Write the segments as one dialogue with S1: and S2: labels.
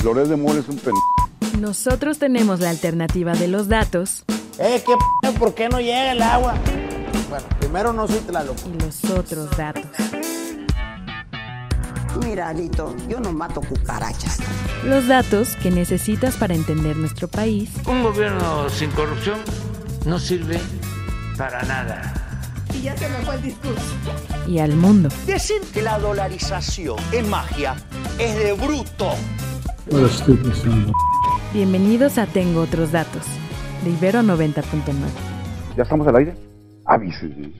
S1: Loret de Mola es un
S2: Nosotros tenemos la alternativa de los datos.
S3: ¿Por qué no llega el agua? Bueno, primero no soy Tlaloc.
S2: Y los otros datos.
S4: Mira, Alito, yo no mato cucarachas.
S2: Los datos que necesitas para entender nuestro país.
S5: Un gobierno sin corrupción no sirve para nada.
S6: Y ya se me fue el discurso.
S2: Y al mundo.
S7: Decir que la dolarización es magia es de bruto.
S2: Bienvenidos a Tengo Otros Datos, de Ibero 90.9.
S1: ¿Ya estamos al aire? Avísenme.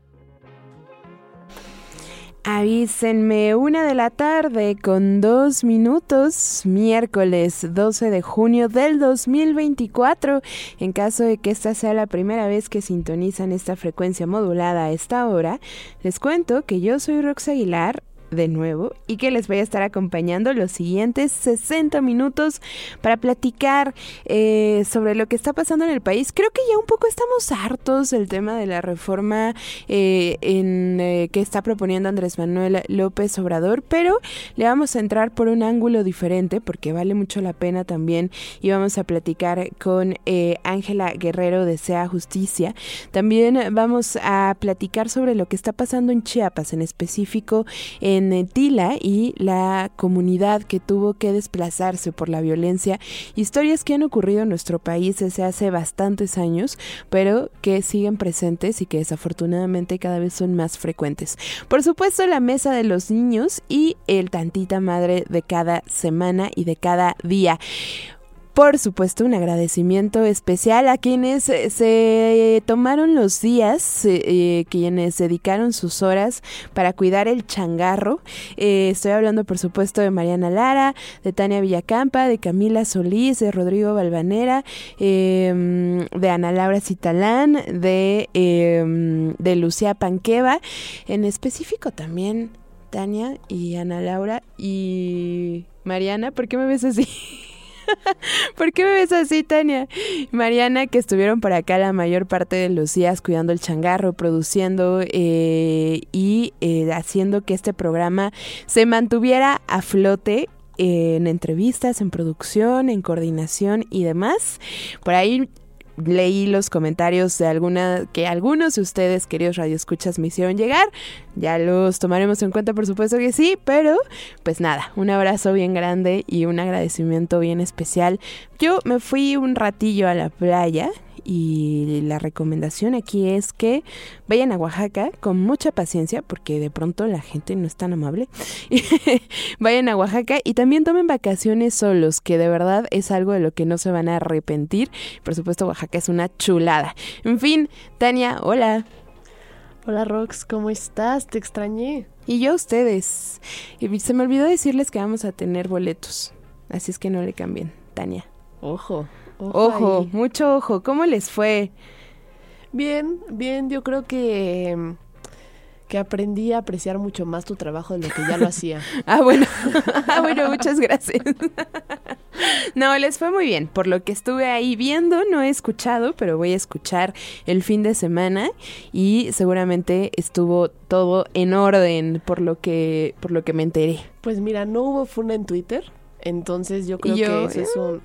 S8: Avísenme, 1:00 p.m. con 2 minutos, miércoles 12 de junio del 2024. En caso de que esta sea la primera vez que sintonizan esta frecuencia modulada a esta hora, les cuento que yo soy Rox Aguilar, de nuevo, y que les voy a estar acompañando los siguientes 60 minutos para platicar sobre lo que está pasando en el país. Creo que ya un poco estamos hartos del tema de la reforma que está proponiendo Andrés Manuel López Obrador, pero le vamos a entrar por un ángulo diferente porque vale mucho la pena también, y vamos a platicar con Ángela Guerrero de Sea Justicia. También vamos a platicar sobre lo que está pasando en Chiapas, en específico en Tila y la comunidad que tuvo que desplazarse por la violencia, historias que han ocurrido en nuestro país desde hace bastantes años, pero que siguen presentes y que desafortunadamente cada vez son más frecuentes. Por supuesto, la mesa de los niños y el tantita madre de cada semana y de cada día. Por supuesto, un agradecimiento especial a quienes se tomaron los días, quienes dedicaron sus horas para cuidar el changarro. Estoy hablando, por supuesto, de Mariana Lara, de Tania Villacampa, de Camila Solís, de Rodrigo Valvanera, de Ana Laura Citalán, de Lucía Panqueva, en específico también Tania y Ana Laura y Mariana. ¿Por qué me ves así? ¿Por qué me ves así, Tania? Mariana, que estuvieron por acá la mayor parte de los días cuidando el changarro, produciendo y haciendo que este programa se mantuviera a flote en entrevistas, en producción, en coordinación y demás. Por ahí leí los comentarios de que algunos de ustedes, queridos radioescuchas, me hicieron llegar. Ya los tomaremos en cuenta, por supuesto que sí, pero pues nada, un abrazo bien grande y un agradecimiento bien especial. Yo me fui un ratillo a la playa y la recomendación aquí es que vayan a Oaxaca con mucha paciencia, porque de pronto la gente no es tan amable. Vayan a Oaxaca y también tomen vacaciones solos, que de verdad es algo de lo que no se van a arrepentir. Por supuesto, Oaxaca es una chulada. En fin, Tania, hola.
S6: Hola, Rox, ¿cómo estás? Te extrañé.
S8: Y yo a ustedes. Se me olvidó decirles que vamos a tener boletos, así es que no le cambien, Tania.
S6: Ojo,
S8: mucho ojo. ¿Cómo les fue?
S6: Bien, yo creo que aprendí a apreciar mucho más tu trabajo de lo que ya lo hacía.
S8: Bueno, muchas gracias. No, les fue muy bien. Por lo que estuve ahí viendo, no he escuchado, pero voy a escuchar el fin de semana y seguramente estuvo todo en orden por lo que me enteré.
S6: Pues mira, no hubo funa en Twitter, entonces yo creo que eso es un...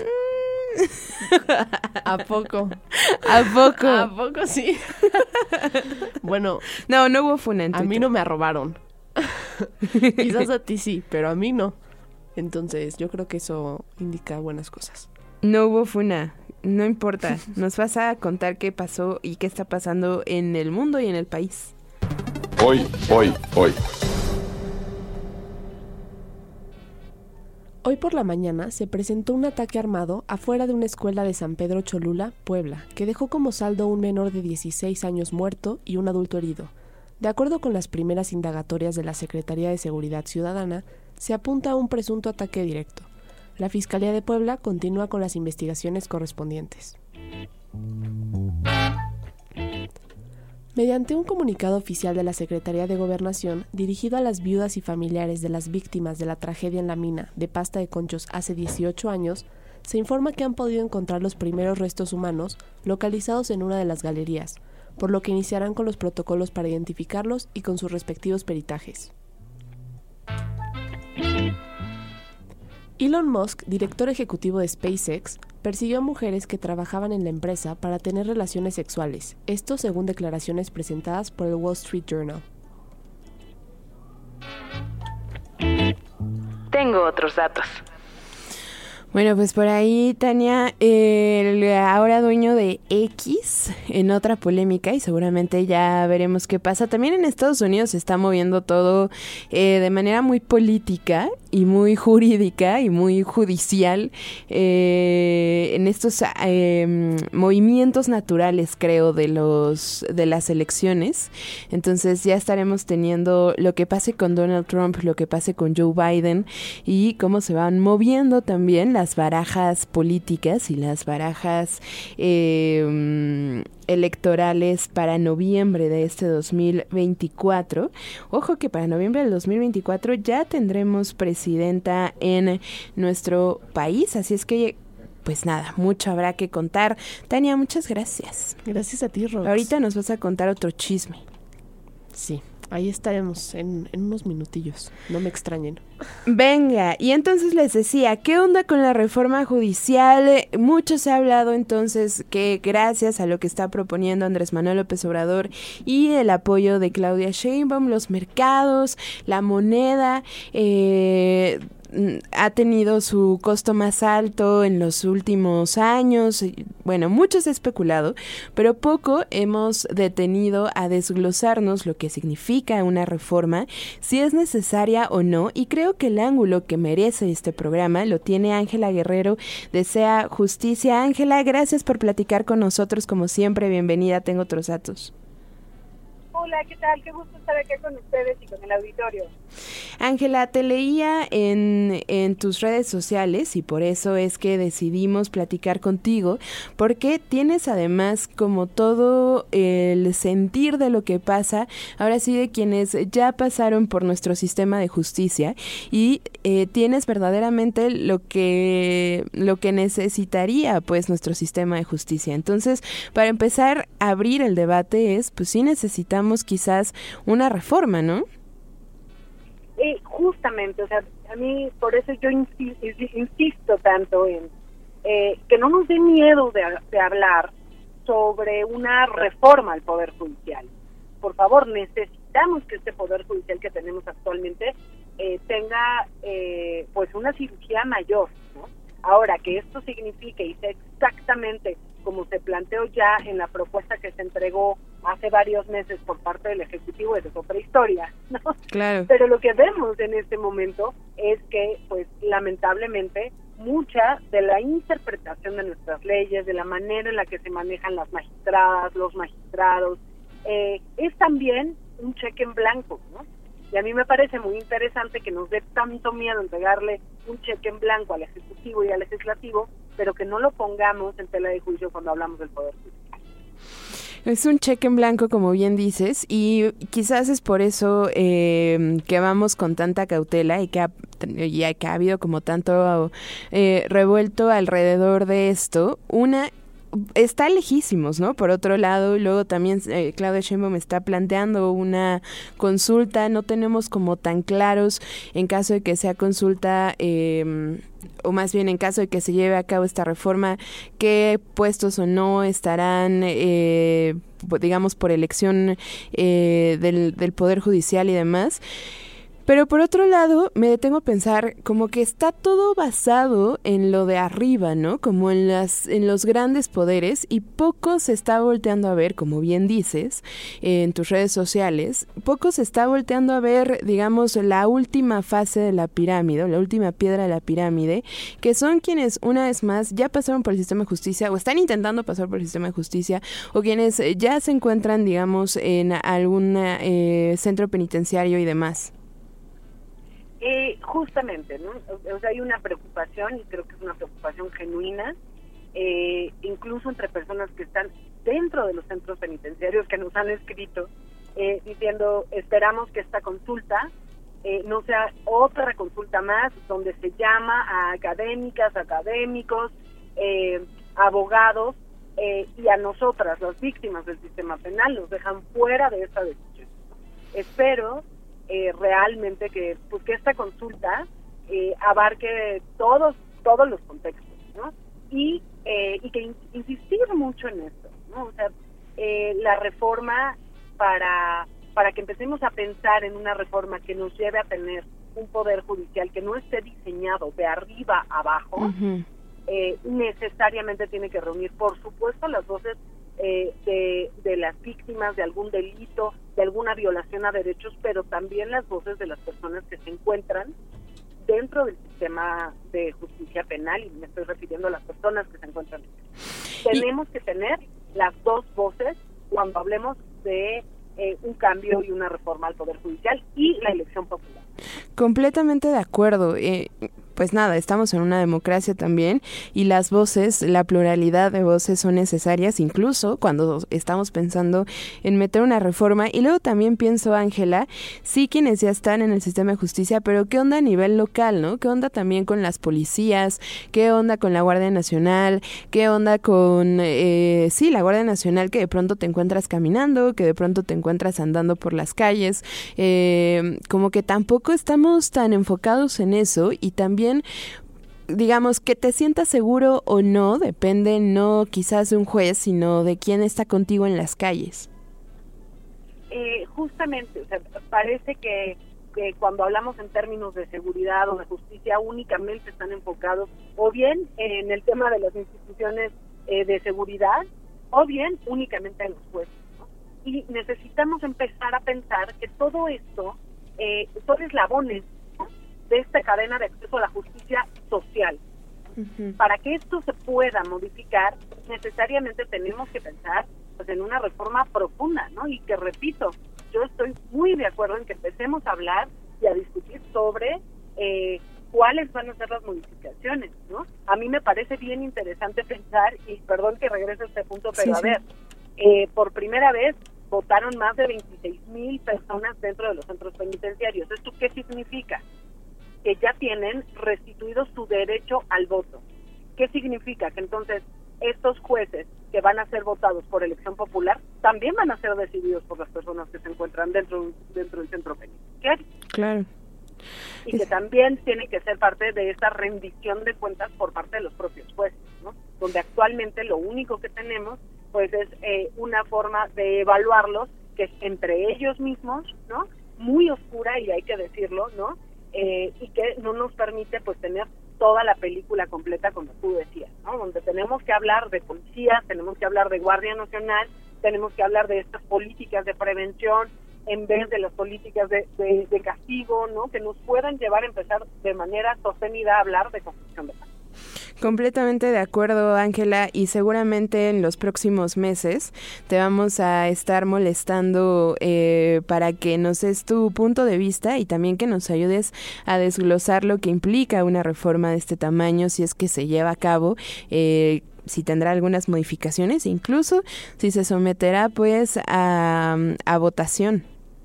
S6: ¿A poco? ¿A poco sí? Bueno,
S8: no hubo funa en Twitter.
S6: A mí no me arrobaron. Quizás a ti sí, pero a mí no. Entonces yo creo que eso indica buenas cosas.
S8: No hubo funa, no importa. Nos vas a contar qué pasó y qué está pasando en el mundo y en el país.
S1: Hoy.
S6: Hoy por la mañana se presentó un ataque armado afuera de una escuela de San Pedro Cholula, Puebla, que dejó como saldo un menor de 16 años muerto y un adulto herido. De acuerdo con las primeras indagatorias de la Secretaría de Seguridad Ciudadana, se apunta a un presunto ataque directo. La Fiscalía de Puebla continúa con las investigaciones correspondientes. Mediante un comunicado oficial de la Secretaría de Gobernación dirigido a las viudas y familiares de las víctimas de la tragedia en la mina de Pasta de Conchos hace 18 años, se informa que han podido encontrar los primeros restos humanos localizados en una de las galerías, por lo que iniciarán con los protocolos para identificarlos y con sus respectivos peritajes. Elon Musk, director ejecutivo de SpaceX, persiguió a mujeres que trabajaban en la empresa para tener relaciones sexuales, esto según declaraciones presentadas por el Wall Street Journal.
S2: Tengo otros datos.
S8: Bueno, pues por ahí, Tania, el ahora dueño de X, en otra polémica, y seguramente ya veremos qué pasa. También en Estados Unidos se está moviendo todo de manera muy política y muy jurídica y muy judicial en estos movimientos naturales, creo, de las elecciones. Entonces ya estaremos teniendo lo que pase con Donald Trump, lo que pase con Joe Biden y cómo se van moviendo también las barajas políticas y las barajas electorales para noviembre de este 2024. Ojo que para noviembre del 2024 ya tendremos presidenta en nuestro país, así es que pues nada, mucho habrá que contar. Tania, muchas gracias.
S6: Gracias a ti, Rox.
S8: Ahorita nos vas a contar otro chisme.
S6: Sí, ahí estaremos en unos minutillos, no me extrañen.
S8: Venga, y entonces les decía, ¿qué onda con la reforma judicial? Mucho se ha hablado entonces que gracias a lo que está proponiendo Andrés Manuel López Obrador y el apoyo de Claudia Sheinbaum, los mercados, la moneda, ha tenido su costo más alto en los últimos años. Bueno, mucho se ha especulado, pero poco hemos detenido a desglosarnos lo que significa una reforma, si es necesaria o no, y creo que el ángulo que merece este programa lo tiene Ángela Guerrero de Sea Justicia. Ángela, gracias por platicar con nosotros como siempre, bienvenida, tengo otros datos.
S9: Hola, ¿qué tal? Qué gusto estar aquí con ustedes y con el auditorio.
S8: Ángela, te leía en tus redes sociales y por eso es que decidimos platicar contigo, porque tienes además como todo el sentir de lo que pasa, ahora sí de quienes ya pasaron por nuestro sistema de justicia y tienes verdaderamente lo que necesitaría pues nuestro sistema de justicia. Entonces, para empezar a abrir el debate pues sí necesitamos quizás una reforma, ¿no?
S9: Justamente, o sea, a mí por eso yo insisto tanto en que no nos dé miedo de hablar sobre una reforma al Poder Judicial. Por favor, necesitamos que este Poder Judicial que tenemos actualmente tenga pues una cirugía mayor, ¿no? Ahora, que esto signifique y sea exactamente como se planteó ya en la propuesta que se entregó hace varios meses por parte del Ejecutivo, esa es otra historia, ¿no?
S8: Claro.
S9: Pero lo que vemos en este momento es que, pues, lamentablemente, mucha de la interpretación de nuestras leyes, de la manera en la que se manejan las magistradas, los magistrados, es también un cheque en blanco, ¿no? Y a mí me parece muy interesante que nos dé tanto miedo entregarle un cheque en blanco al Ejecutivo y al Legislativo, pero que no lo pongamos en tela de juicio cuando hablamos del Poder Judicial.
S8: Es un cheque en blanco, como bien dices, y quizás es por eso que vamos con tanta cautela y que ha habido como tanto revuelto alrededor de esto. Está lejísimos, ¿no? Por otro lado, luego también Claudia Sheinbaum está planteando una consulta, no tenemos como tan claros en caso de que sea consulta, o más bien en caso de que se lleve a cabo esta reforma, qué puestos o no estarán, digamos, por elección del Poder Judicial y demás. Pero por otro lado, me detengo a pensar como que está todo basado en lo de arriba, ¿no? Como en los grandes poderes, y poco se está volteando a ver, como bien dices, en tus redes sociales, poco se está volteando a ver, digamos, la última fase de la pirámide, la última piedra de la pirámide, que son quienes, una vez más, ya pasaron por el sistema de justicia o están intentando pasar por el sistema de justicia, o quienes ya se encuentran, digamos, en algún centro penitenciario y demás.
S9: Justamente, ¿no? O sea, hay una preocupación, y creo que es una preocupación genuina, incluso entre personas que están dentro de los centros penitenciarios, que nos han escrito diciendo, esperamos que esta consulta no sea otra consulta más donde se llama a académicas, académicos, abogados, y a nosotras, las víctimas del sistema penal, nos dejan fuera de esta decisión. Espero realmente que esta consulta abarque todos los contextos, ¿no? Y que insistir mucho en esto, ¿no? O sea, la reforma para que empecemos a pensar en una reforma que nos lleve a tener un poder judicial que no esté diseñado de arriba a abajo, necesariamente tiene que reunir, por supuesto, las voces de las víctimas de algún delito, de alguna violación a derechos, pero también las voces de las personas que se encuentran dentro del sistema de justicia penal, y me estoy refiriendo a las personas que se encuentran. Tenemos que tener las dos voces cuando hablemos de un cambio y una reforma al Poder Judicial y la elección popular.
S8: Completamente de acuerdo. Pues nada, estamos en una democracia también y las voces, la pluralidad de voces son necesarias, incluso cuando estamos pensando en meter una reforma. Y luego también pienso, Ángela, sí, quienes ya están en el sistema de justicia, pero ¿qué onda a nivel local, no? ¿Qué onda también con las policías? ¿Qué onda con la Guardia Nacional? ¿Qué onda con, la Guardia Nacional, que de pronto te encuentras caminando, que de pronto te encuentras andando por las calles? Como que tampoco estamos tan enfocados en eso, y también digamos que te sientas seguro o no, depende no quizás de un juez, sino de quién está contigo en las calles.
S9: Justamente, o sea, parece que cuando hablamos en términos de seguridad o de justicia únicamente están enfocados o bien en el tema de las instituciones de seguridad o bien únicamente en los jueces, ¿no? Y necesitamos empezar a pensar que todo esto son eslabones de esta cadena de acceso a la justicia social. Para que esto se pueda modificar, necesariamente tenemos que pensar pues en una reforma profunda, ¿no? Y que, repito, yo estoy muy de acuerdo en que empecemos a hablar y a discutir sobre cuáles van a ser las modificaciones, ¿no? A mí me parece bien interesante pensar, y perdón que regrese a este punto, pero sí, a ver, por primera vez votaron más de 26,000 personas dentro de los centros penitenciarios. ¿Esto qué significa? Que ya tienen restituido su derecho al voto. ¿Qué significa? Que entonces estos jueces que van a ser votados por elección popular también van a ser decididos por las personas que se encuentran dentro del centro penitenciario.
S8: Claro.
S9: Y que también tienen que ser parte de esta rendición de cuentas por parte de los propios jueces, ¿no? Donde actualmente lo único que tenemos pues es una forma de evaluarlos que es entre ellos mismos, ¿no? Muy oscura, y hay que decirlo, ¿no? Y que no nos permite pues tener toda la película completa, como tú decías, ¿no? Donde tenemos que hablar de policías, tenemos que hablar de Guardia Nacional, tenemos que hablar de estas políticas de prevención en vez de las políticas de castigo, ¿no? Que nos puedan llevar a empezar de manera sostenida a hablar de construcción de paz.
S8: Completamente de acuerdo, Ángela, y seguramente en los próximos meses te vamos a estar molestando para que nos des tu punto de vista y también que nos ayudes a desglosar lo que implica una reforma de este tamaño, si es que se lleva a cabo, si tendrá algunas modificaciones, incluso si se someterá pues a votación.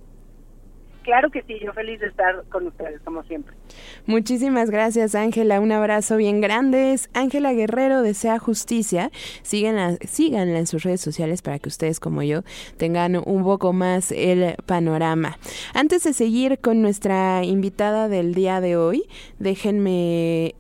S9: Claro que sí, yo feliz de estar con ustedes, como siempre.
S8: Muchísimas gracias, Ángela, un abrazo bien grande. Es Ángela Guerrero de Sea Justicia. Síganla en sus redes sociales para que ustedes, como yo, tengan un poco más el panorama. Antes de seguir con nuestra invitada del día de hoy, déjenme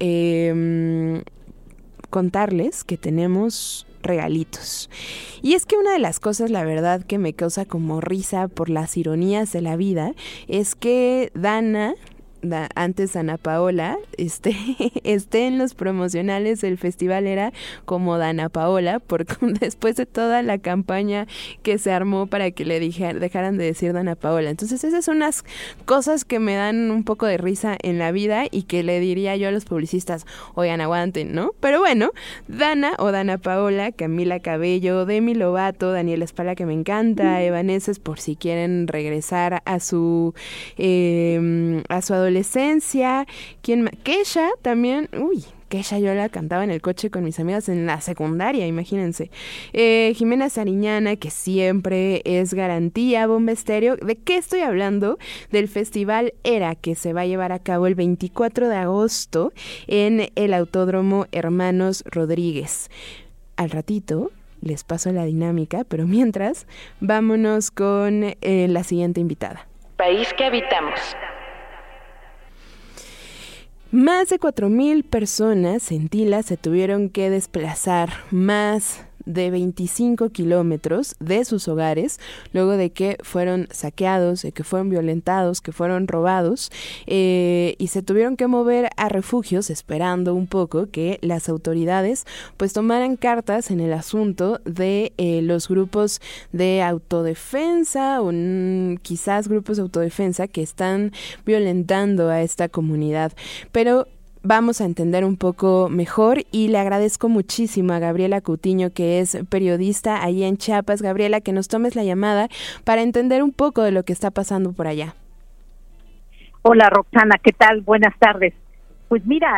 S8: contarles que tenemos regalitos. Y es que una de las cosas, la verdad, que me causa como risa por las ironías de la vida, es que antes Dana Paola, esté en los promocionales del festival Era como Dana Paola, porque después de toda la campaña que se armó para que le dejaran de decir Dana Paola. Entonces esas son unas cosas que me dan un poco de risa en la vida y que le diría yo a los publicistas, oigan, aguanten, ¿no? Pero bueno, Dana o Dana Paola, Camila Cabello, Demi Lovato, Daniela Spala, que me encanta, Evanescence, por si quieren regresar a su adolescencia. Kesha también, Kesha yo la cantaba en el coche con mis amigas en la secundaria, imagínense. Jimena Sariñana, que siempre es garantía, Bomba Estéreo. ¿De qué estoy hablando? Del festival Era, que se va a llevar a cabo el 24 de agosto en el Autódromo Hermanos Rodríguez. Al ratito les paso la dinámica, pero mientras, vámonos con la siguiente invitada.
S10: País que habitamos.
S8: Más de 4,000 personas en Tila se tuvieron que desplazar más de 25 kilómetros de sus hogares luego de que fueron saqueados, de que fueron violentados, que fueron robados, y se tuvieron que mover a refugios esperando un poco que las autoridades pues tomaran cartas en el asunto de los grupos de autodefensa o quizás grupos de autodefensa que están violentando a esta comunidad. Pero vamos a entender un poco mejor y le agradezco muchísimo a Gabriela Coutinho, que es periodista allí en Chiapas. Gabriela, que nos tomes la llamada para entender un poco de lo que está pasando por allá.
S10: Hola Roxana, ¿qué tal? Buenas tardes. Pues mira,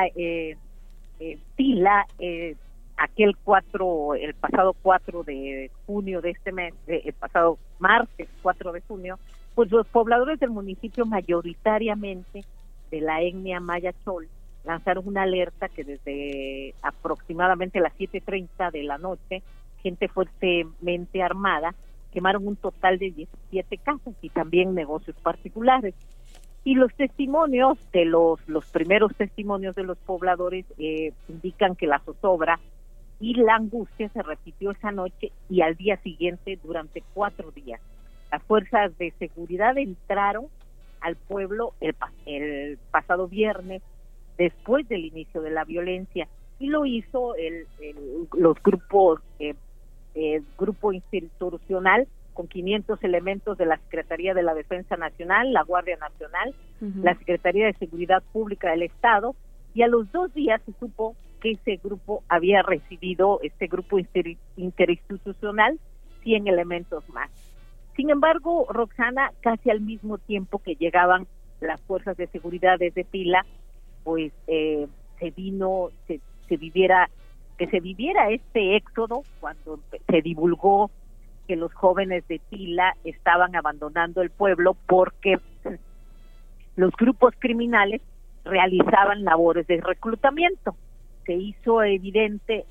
S10: Tila, el pasado 4 de junio de este mes, el pasado martes 4 de junio, pues los pobladores del municipio mayoritariamente de la etnia Maya Chol lanzaron una alerta que desde aproximadamente las 7:30 de la noche, gente fuertemente armada, quemaron un total de 17 casas y también negocios particulares. Y los testimonios de los primeros testimonios de los pobladores indican que la zozobra y la angustia se repitió esa noche y al día siguiente durante 4 días. Las fuerzas de seguridad entraron al pueblo el pasado viernes, después del inicio de la violencia, y lo hizo los grupos, grupo institucional con 500 elementos de la Secretaría de la Defensa Nacional, la Guardia Nacional, la Secretaría de Seguridad Pública del Estado, y a los 2 días se supo que ese grupo había recibido, este grupo interinstitucional, 100 elementos más. Sin embargo, Roxana, casi al mismo tiempo que llegaban las fuerzas de seguridad desde Tila, pues se viviera este éxodo cuando se divulgó que los jóvenes de Tila estaban abandonando el pueblo porque los grupos criminales realizaban labores de reclutamiento. Se hizo evidente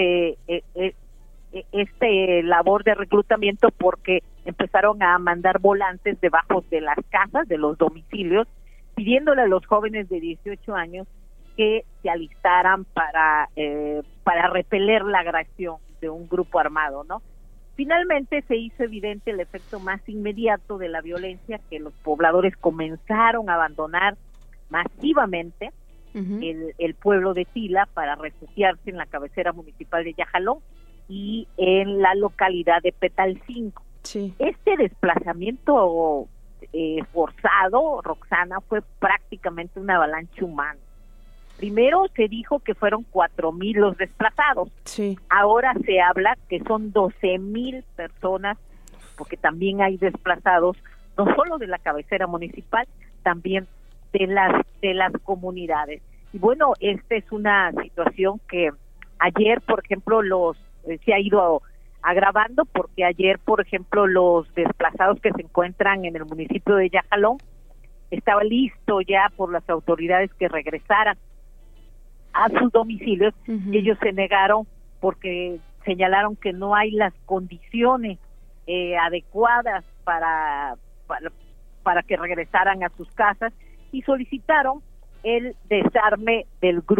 S10: este labor de reclutamiento porque empezaron a mandar volantes debajo de las casas, de los domicilios, pidiéndole a los jóvenes de 18 años que se alistaran para repeler la agresión de un grupo armado, ¿no? Finalmente se hizo evidente el efecto más inmediato de la violencia, que los pobladores comenzaron a abandonar masivamente el pueblo de Tila para refugiarse en la cabecera municipal de Yajalón y en la localidad de Petalcingo. Sí. Este desplazamiento forzado, Roxana, fue prácticamente una avalancha humana. Primero se dijo que fueron 4,000 los desplazados. Sí. Ahora se habla que son 12,000 personas, porque también hay desplazados, no solo de la cabecera municipal, también de las comunidades. Y bueno, esta es una situación que ayer, por ejemplo, se ha ido agravando, porque ayer, por ejemplo, los desplazados que se encuentran en el municipio de Yajalón, estaba listo ya por las autoridades que regresaran a sus domicilios, y ellos se negaron porque señalaron que no hay las condiciones adecuadas para que regresaran a sus casas, y solicitaron el desarme de los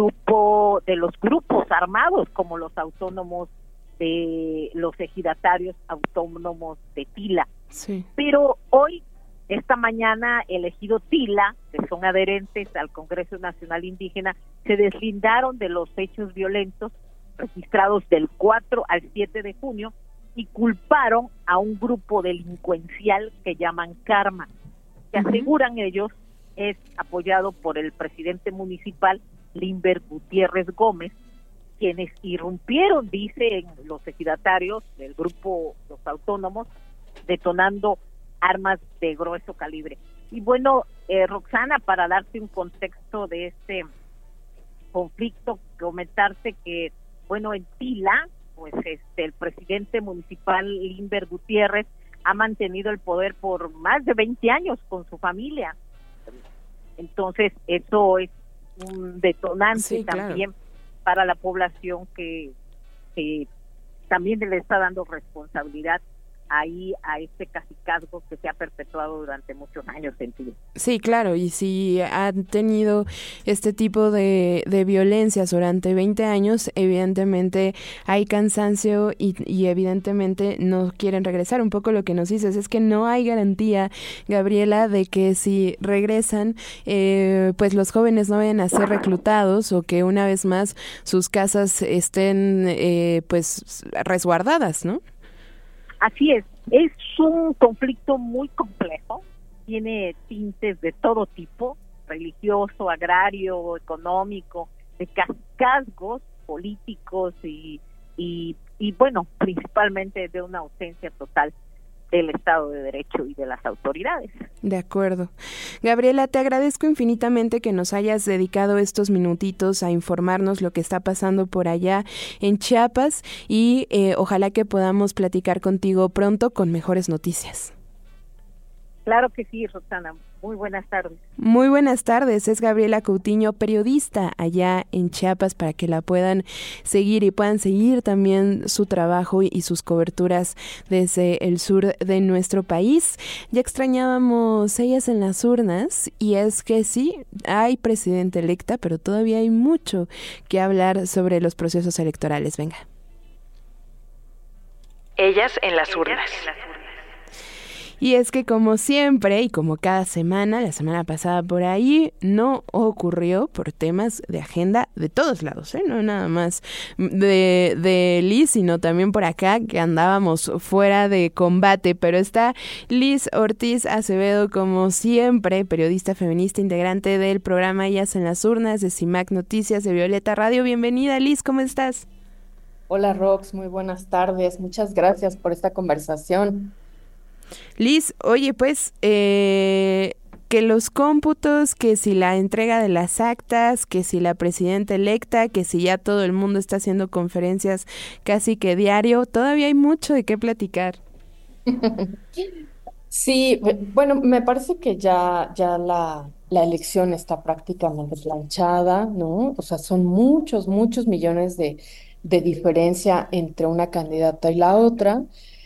S10: grupos armados, como los autónomos de los ejidatarios autónomos de Tila. Sí. Pero hoy, esta mañana, el ejido Tila, que son adherentes al Congreso Nacional Indígena, se deslindaron de los hechos violentos registrados del 4 al 7 de junio y culparon a un grupo delincuencial que llaman Karma, que aseguran ellos es apoyado por el presidente municipal Limber Gutiérrez Gómez, quienes irrumpieron, dicen los ejidatarios del grupo Los Autónomos, detonando armas de grueso calibre. Y bueno, Roxana, para darte un contexto de este conflicto, comentarte que, bueno, en Tila, pues el presidente municipal Limber Gutiérrez ha mantenido el poder por más de 20 años con su familia. Entonces, eso es un detonante también para la población que también le está dando responsabilidad ahí a este cacicazgo que se ha perpetuado durante muchos años en Chile.
S8: Sí, claro, y si han tenido este tipo de violencias durante 20 años, evidentemente hay cansancio y evidentemente no quieren regresar. Un poco lo que nos dices es que no hay garantía, Gabriela, de que si regresan, pues los jóvenes no vayan a ser reclutados o que una vez más sus casas estén pues resguardadas, ¿no?
S10: Así es un conflicto muy complejo, tiene tintes de todo tipo, religioso, agrario, económico, de cascazgos políticos y bueno, principalmente de una ausencia total del Estado de Derecho y de las autoridades.
S8: De acuerdo. Gabriela, te agradezco infinitamente que nos hayas dedicado estos minutitos a informarnos lo que está pasando por allá en Chiapas y ojalá que podamos platicar contigo pronto con mejores noticias.
S10: Claro que sí, Roxana. Muy buenas tardes.
S8: Muy buenas tardes. Es Gabriela Coutinho, periodista allá en Chiapas, para que la puedan seguir y puedan seguir también su trabajo y sus coberturas desde el sur de nuestro país. Ya extrañábamos ellas en las urnas y es que sí, hay presidenta electa, pero todavía hay mucho que hablar sobre los procesos electorales. Venga. Ellas en las urnas. Y es que como siempre y como cada semana, la semana pasada por ahí, no ocurrió por temas de agenda de todos lados, no nada más de Liz, sino también por acá que andábamos fuera de combate, pero está Liz Ortiz Acevedo como siempre, periodista feminista, integrante del programa Ellas en las Urnas de CIMAC Noticias de Violeta Radio. Bienvenida, Liz, ¿cómo estás?
S11: Hola Rox, muy buenas tardes, muchas gracias por esta conversación.
S8: Liz, oye, pues, que los cómputos, que si la entrega de las actas, que si la presidenta electa, que si ya todo el mundo está haciendo conferencias casi que diario, todavía hay mucho de qué platicar.
S11: Sí, bueno, me parece que ya la elección está prácticamente planchada, ¿no? O sea, son muchos millones de diferencia entre una candidata y la otra.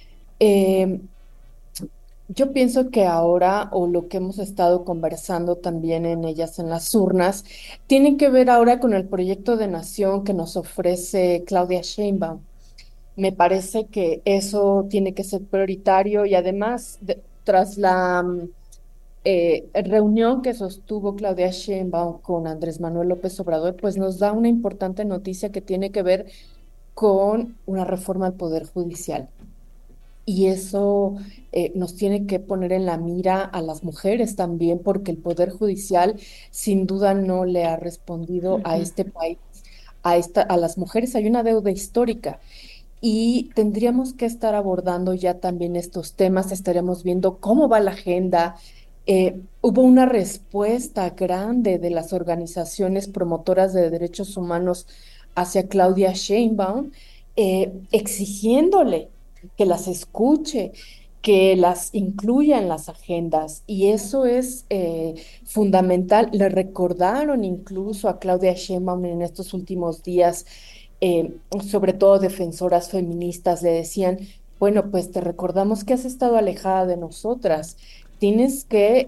S11: Yo pienso que ahora, o lo que hemos estado conversando también en Ellas en las Urnas, tiene que ver ahora con el proyecto de nación que nos ofrece Claudia Sheinbaum. Me parece que eso tiene que ser prioritario y además, tras la reunión que sostuvo Claudia Sheinbaum con Andrés Manuel López Obrador, pues nos da una importante noticia que tiene que ver con una reforma al Poder Judicial. Y eso nos tiene que poner en la mira a las mujeres también, porque el Poder Judicial sin duda no le ha respondido a este país, a las mujeres. Hay una deuda histórica y tendríamos que estar abordando ya también estos temas. Estaremos viendo cómo va la agenda. Hubo una respuesta grande de las organizaciones promotoras de derechos humanos hacia Claudia Sheinbaum, exigiéndole que las escuche, que las incluya en las agendas, y eso es fundamental. Le recordaron incluso a Claudia Sheinbaum en estos últimos días, sobre todo defensoras feministas, le decían, bueno, pues te recordamos que has estado alejada de nosotras, tienes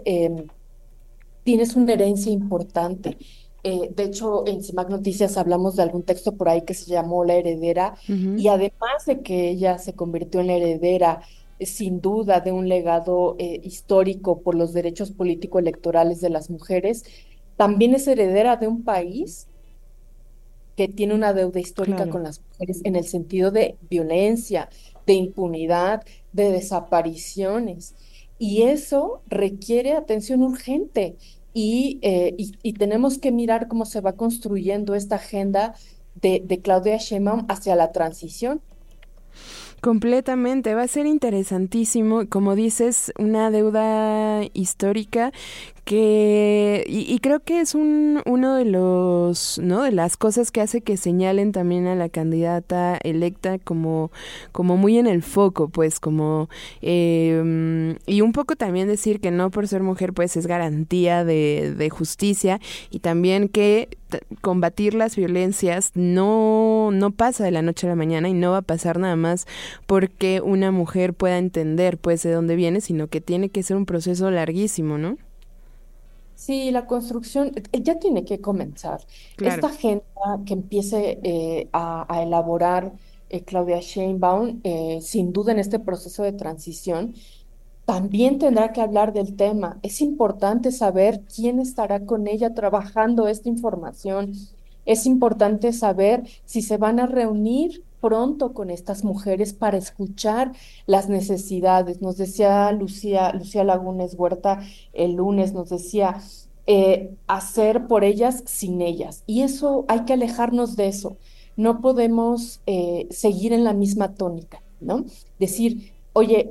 S11: una herencia importante. De hecho, en CIMAC Noticias hablamos de algún texto por ahí que se llamó La Heredera, y además de que ella se convirtió en la heredera, sin duda, de un legado histórico por los derechos político-electorales de las mujeres, también es heredera de un país que tiene una deuda histórica con las mujeres en el sentido de violencia, de impunidad, de desapariciones, y eso requiere atención urgente. Y tenemos que mirar cómo se va construyendo esta agenda de Claudia Sheinbaum hacia la transición.
S8: Completamente, va a ser interesantísimo, como dices, una deuda histórica y creo que es uno de los, ¿no? De las cosas que hace que señalen también a la candidata electa como muy en el foco, pues, como, y un poco también decir que no por ser mujer, pues, es garantía de justicia, y también que combatir las violencias no pasa de la noche a la mañana, y no va a pasar nada más porque una mujer pueda entender, pues, de dónde viene, sino que tiene que ser un proceso larguísimo, ¿no?
S11: Sí, la construcción ya tiene que comenzar.
S8: Claro.
S11: Esta agenda que empiece a elaborar Claudia Sheinbaum, sin duda en este proceso de transición, también tendrá que hablar del tema. Es importante saber quién estará con ella trabajando esta información. Es importante saber si se van a reunir pronto con estas mujeres para escuchar las necesidades. Nos decía Lucía Lagunes Huerta el lunes, nos decía, hacer por ellas sin ellas. Y eso hay que alejarnos de eso. No podemos seguir en la misma tónica, ¿no? Decir, oye,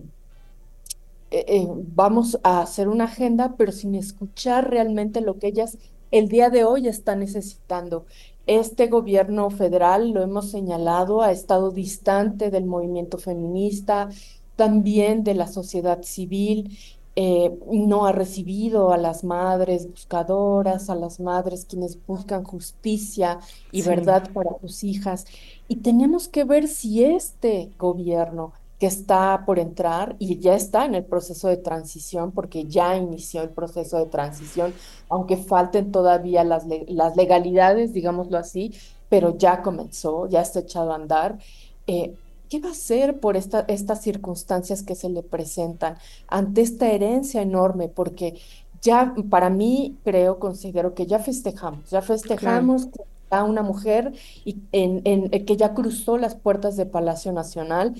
S11: vamos a hacer una agenda, pero sin escuchar realmente lo que ellas el día de hoy están necesitando. Este gobierno federal, lo hemos señalado, ha estado distante del movimiento feminista, también de la sociedad civil, no ha recibido a las madres buscadoras, a las madres quienes buscan justicia y
S8: Sí.
S11: verdad para sus hijas. Y tenemos que ver si este gobierno que está por entrar y ya está en el proceso de transición, porque ya inició el proceso de transición, aunque falten todavía las legalidades, digámoslo así, pero ya comenzó, ya está echado a andar. ¿Qué va a hacer por estas circunstancias que se le presentan ante esta herencia enorme? Porque ya para mí considero que ya festejamos que está una mujer que ya cruzó las puertas de Palacio Nacional,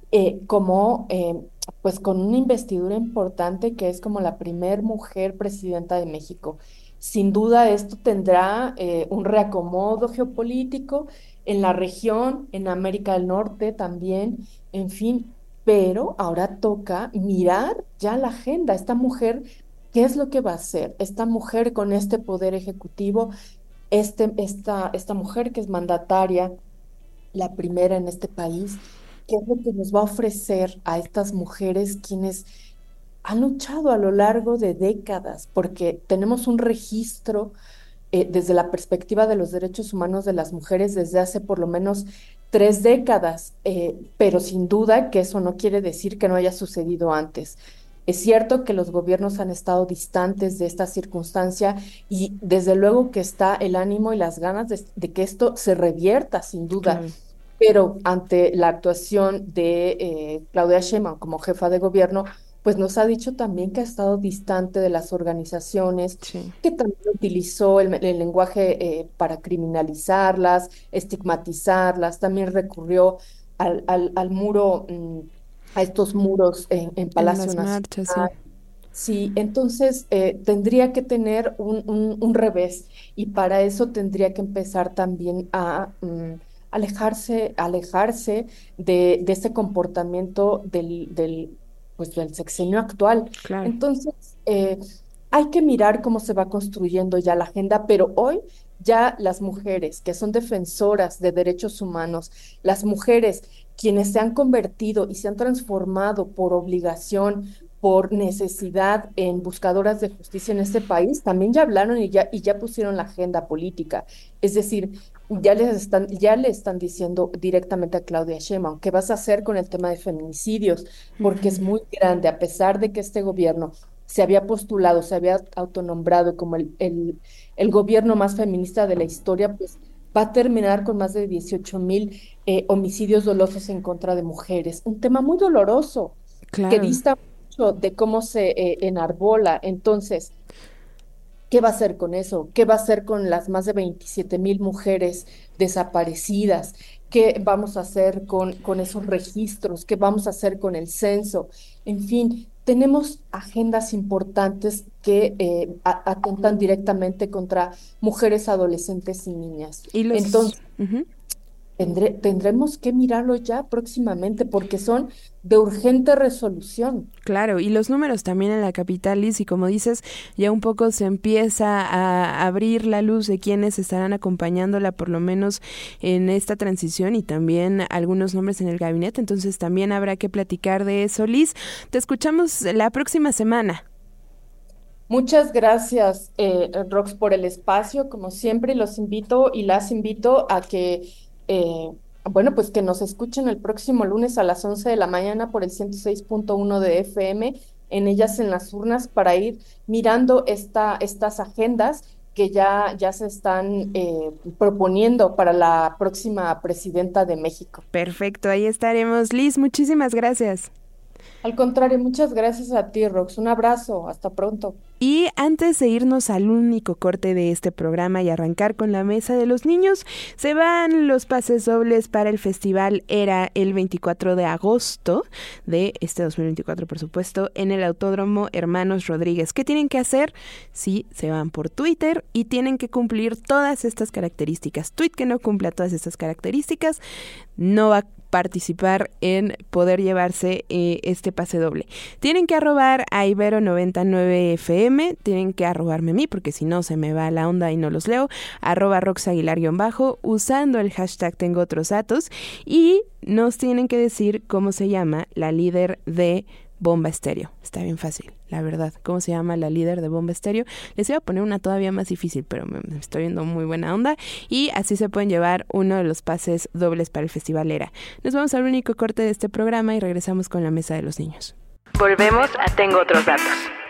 S11: pues con una investidura importante que es como la primer mujer presidenta de México. Sin duda esto tendrá un reacomodo geopolítico en la región, en América del Norte también, en fin, pero ahora toca mirar ya la agenda. Esta mujer, ¿qué es lo que va a hacer? Esta mujer con este poder ejecutivo, esta mujer que es mandataria, la primera en este país, ¿qué es lo que nos va a ofrecer a estas mujeres quienes han luchado a lo largo de décadas? Porque tenemos un registro desde la perspectiva de los derechos humanos de las mujeres desde hace por lo menos 3 décadas, pero sin duda que eso no quiere decir que no haya sucedido antes. Es cierto que los gobiernos han estado distantes de esta circunstancia y desde luego que está el ánimo y las ganas de que esto se revierta, sin duda.
S8: Claro.
S11: Pero ante la actuación de Claudia Sheinbaum como jefa de gobierno, pues nos ha dicho también que ha estado distante de las organizaciones,
S8: Sí.
S11: que también utilizó el lenguaje para criminalizarlas, estigmatizarlas, también recurrió al muro, a estos muros en Palacio
S8: las
S11: Nacional.
S8: marchas, sí.
S11: Sí, entonces tendría que tener un revés y para eso tendría que empezar también a alejarse de este comportamiento pues, del sexenio actual.
S8: Claro.
S11: Entonces, hay que mirar cómo se va construyendo ya la agenda, pero hoy ya las mujeres que son defensoras de derechos humanos, las mujeres quienes se han convertido y se han transformado por obligación, por necesidad en buscadoras de justicia en este país, también ya hablaron y ya pusieron la agenda política. Es decir, ya le están diciendo directamente a Claudia Sheinbaum qué vas a hacer con el tema de feminicidios, porque es muy grande, a pesar de que este gobierno se había postulado, se había autonombrado como el gobierno más feminista de la historia, pues va a terminar con más de 18,000 homicidios dolosos en contra de mujeres. Un tema muy doloroso,
S8: Claro.
S11: que dista mucho de cómo se enarbola. Entonces, ¿qué va a hacer con eso? ¿Qué va a hacer con las más de 27,000 mujeres desaparecidas? ¿Qué vamos a hacer con esos registros? ¿Qué vamos a hacer con el censo? En fin, tenemos agendas importantes que atentan directamente contra mujeres, adolescentes y niñas.
S8: Y los...
S11: Entonces,
S8: Ujú.
S11: tendremos que mirarlo ya próximamente porque son de urgente resolución.
S8: Claro, y los números también en la capital, Liz, y como dices, ya un poco se empieza a abrir la luz de quienes estarán acompañándola por lo menos en esta transición y también algunos nombres en el gabinete, entonces también habrá que platicar de eso. Liz, te escuchamos la próxima semana.
S11: Muchas gracias, Rox, por el espacio. Como siempre, los invito y las invito a que, pues que nos escuchen el próximo lunes a las 11 de la mañana por el 106.1 de FM, en Ellas en las Urnas, para ir mirando estas agendas que ya se están proponiendo para la próxima presidenta de México.
S8: Perfecto, ahí estaremos. Liz, muchísimas gracias.
S11: Al contrario, muchas gracias a ti, Rox. Un abrazo, hasta pronto.
S8: Y antes de irnos al único corte de este programa y arrancar con la mesa de los niños, se van los pases dobles para el Festival Era el 24 de agosto de este 2024, por supuesto, en el Autódromo Hermanos Rodríguez. ¿Qué tienen que hacer? Sí, se van por Twitter y tienen que cumplir todas estas características. Tweet que no cumpla todas estas características no va a participar en poder llevarse este pase doble. Tienen que arrobar a Ibero99FM, tienen que arrobarme a mí porque si no se me va la onda y no los leo, @roxaguilar_ usando el hashtag tengo otros datos y nos tienen que decir cómo se llama la líder de Bomba Estéreo. Está bien fácil, la verdad. ¿Cómo se llama la líder de Bomba Estéreo? Les iba a poner una todavía más difícil, pero me estoy viendo muy buena onda. Y así se pueden llevar uno de los pases dobles para el Festival Era. Nos vamos al único corte de este programa y regresamos con la mesa de los niños.
S2: Volvemos a Tengo Otros Datos.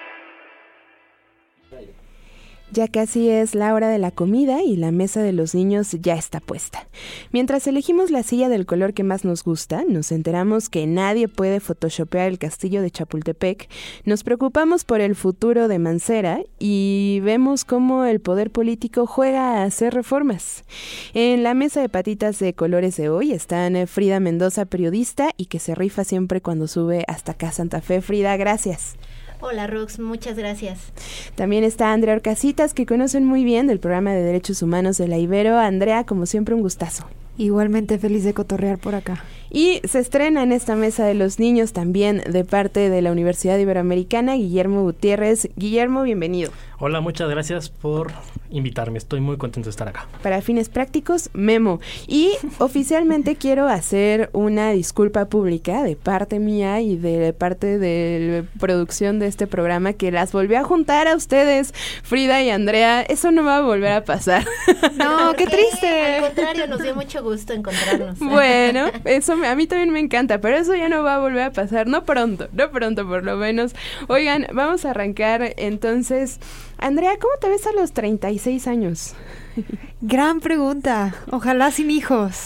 S8: Ya casi es la hora de la comida y la mesa de los niños ya está puesta. Mientras elegimos la silla del color que más nos gusta, nos enteramos que nadie puede photoshopear el castillo de Chapultepec, nos preocupamos por el futuro de Mancera y vemos cómo el poder político juega a hacer reformas. En la mesa de patitas de colores de hoy están Frida Mendoza, periodista y que se rifa siempre cuando sube hasta acá a Santa Fe. Frida, gracias.
S12: Hola Rox, muchas gracias.
S8: También está Andrea Orcasitas, que conocen muy bien del programa de Derechos Humanos de la Ibero. Andrea, como siempre, un gustazo.
S13: Igualmente feliz de cotorrear por acá.
S8: Y se estrena en esta mesa de los niños también de parte de la Universidad Iberoamericana, Guillermo Gutiérrez. Guillermo, bienvenido.
S14: Hola, muchas gracias por invitarme. Estoy muy contento de estar acá.
S8: Para fines prácticos, Memo. Y oficialmente quiero hacer una disculpa pública de parte mía y de parte de la producción de este programa, que las volví a juntar a ustedes, Frida y Andrea. Eso no va a volver a pasar.
S12: No, qué triste. Al contrario, nos dio mucho gusto encontrarnos.
S8: Bueno, eso a mí también me encanta, pero eso ya no va a volver a pasar. No pronto por lo menos. Oigan, vamos a arrancar entonces. Andrea, ¿cómo te ves a los 36 años?
S13: Gran pregunta. Ojalá sin hijos.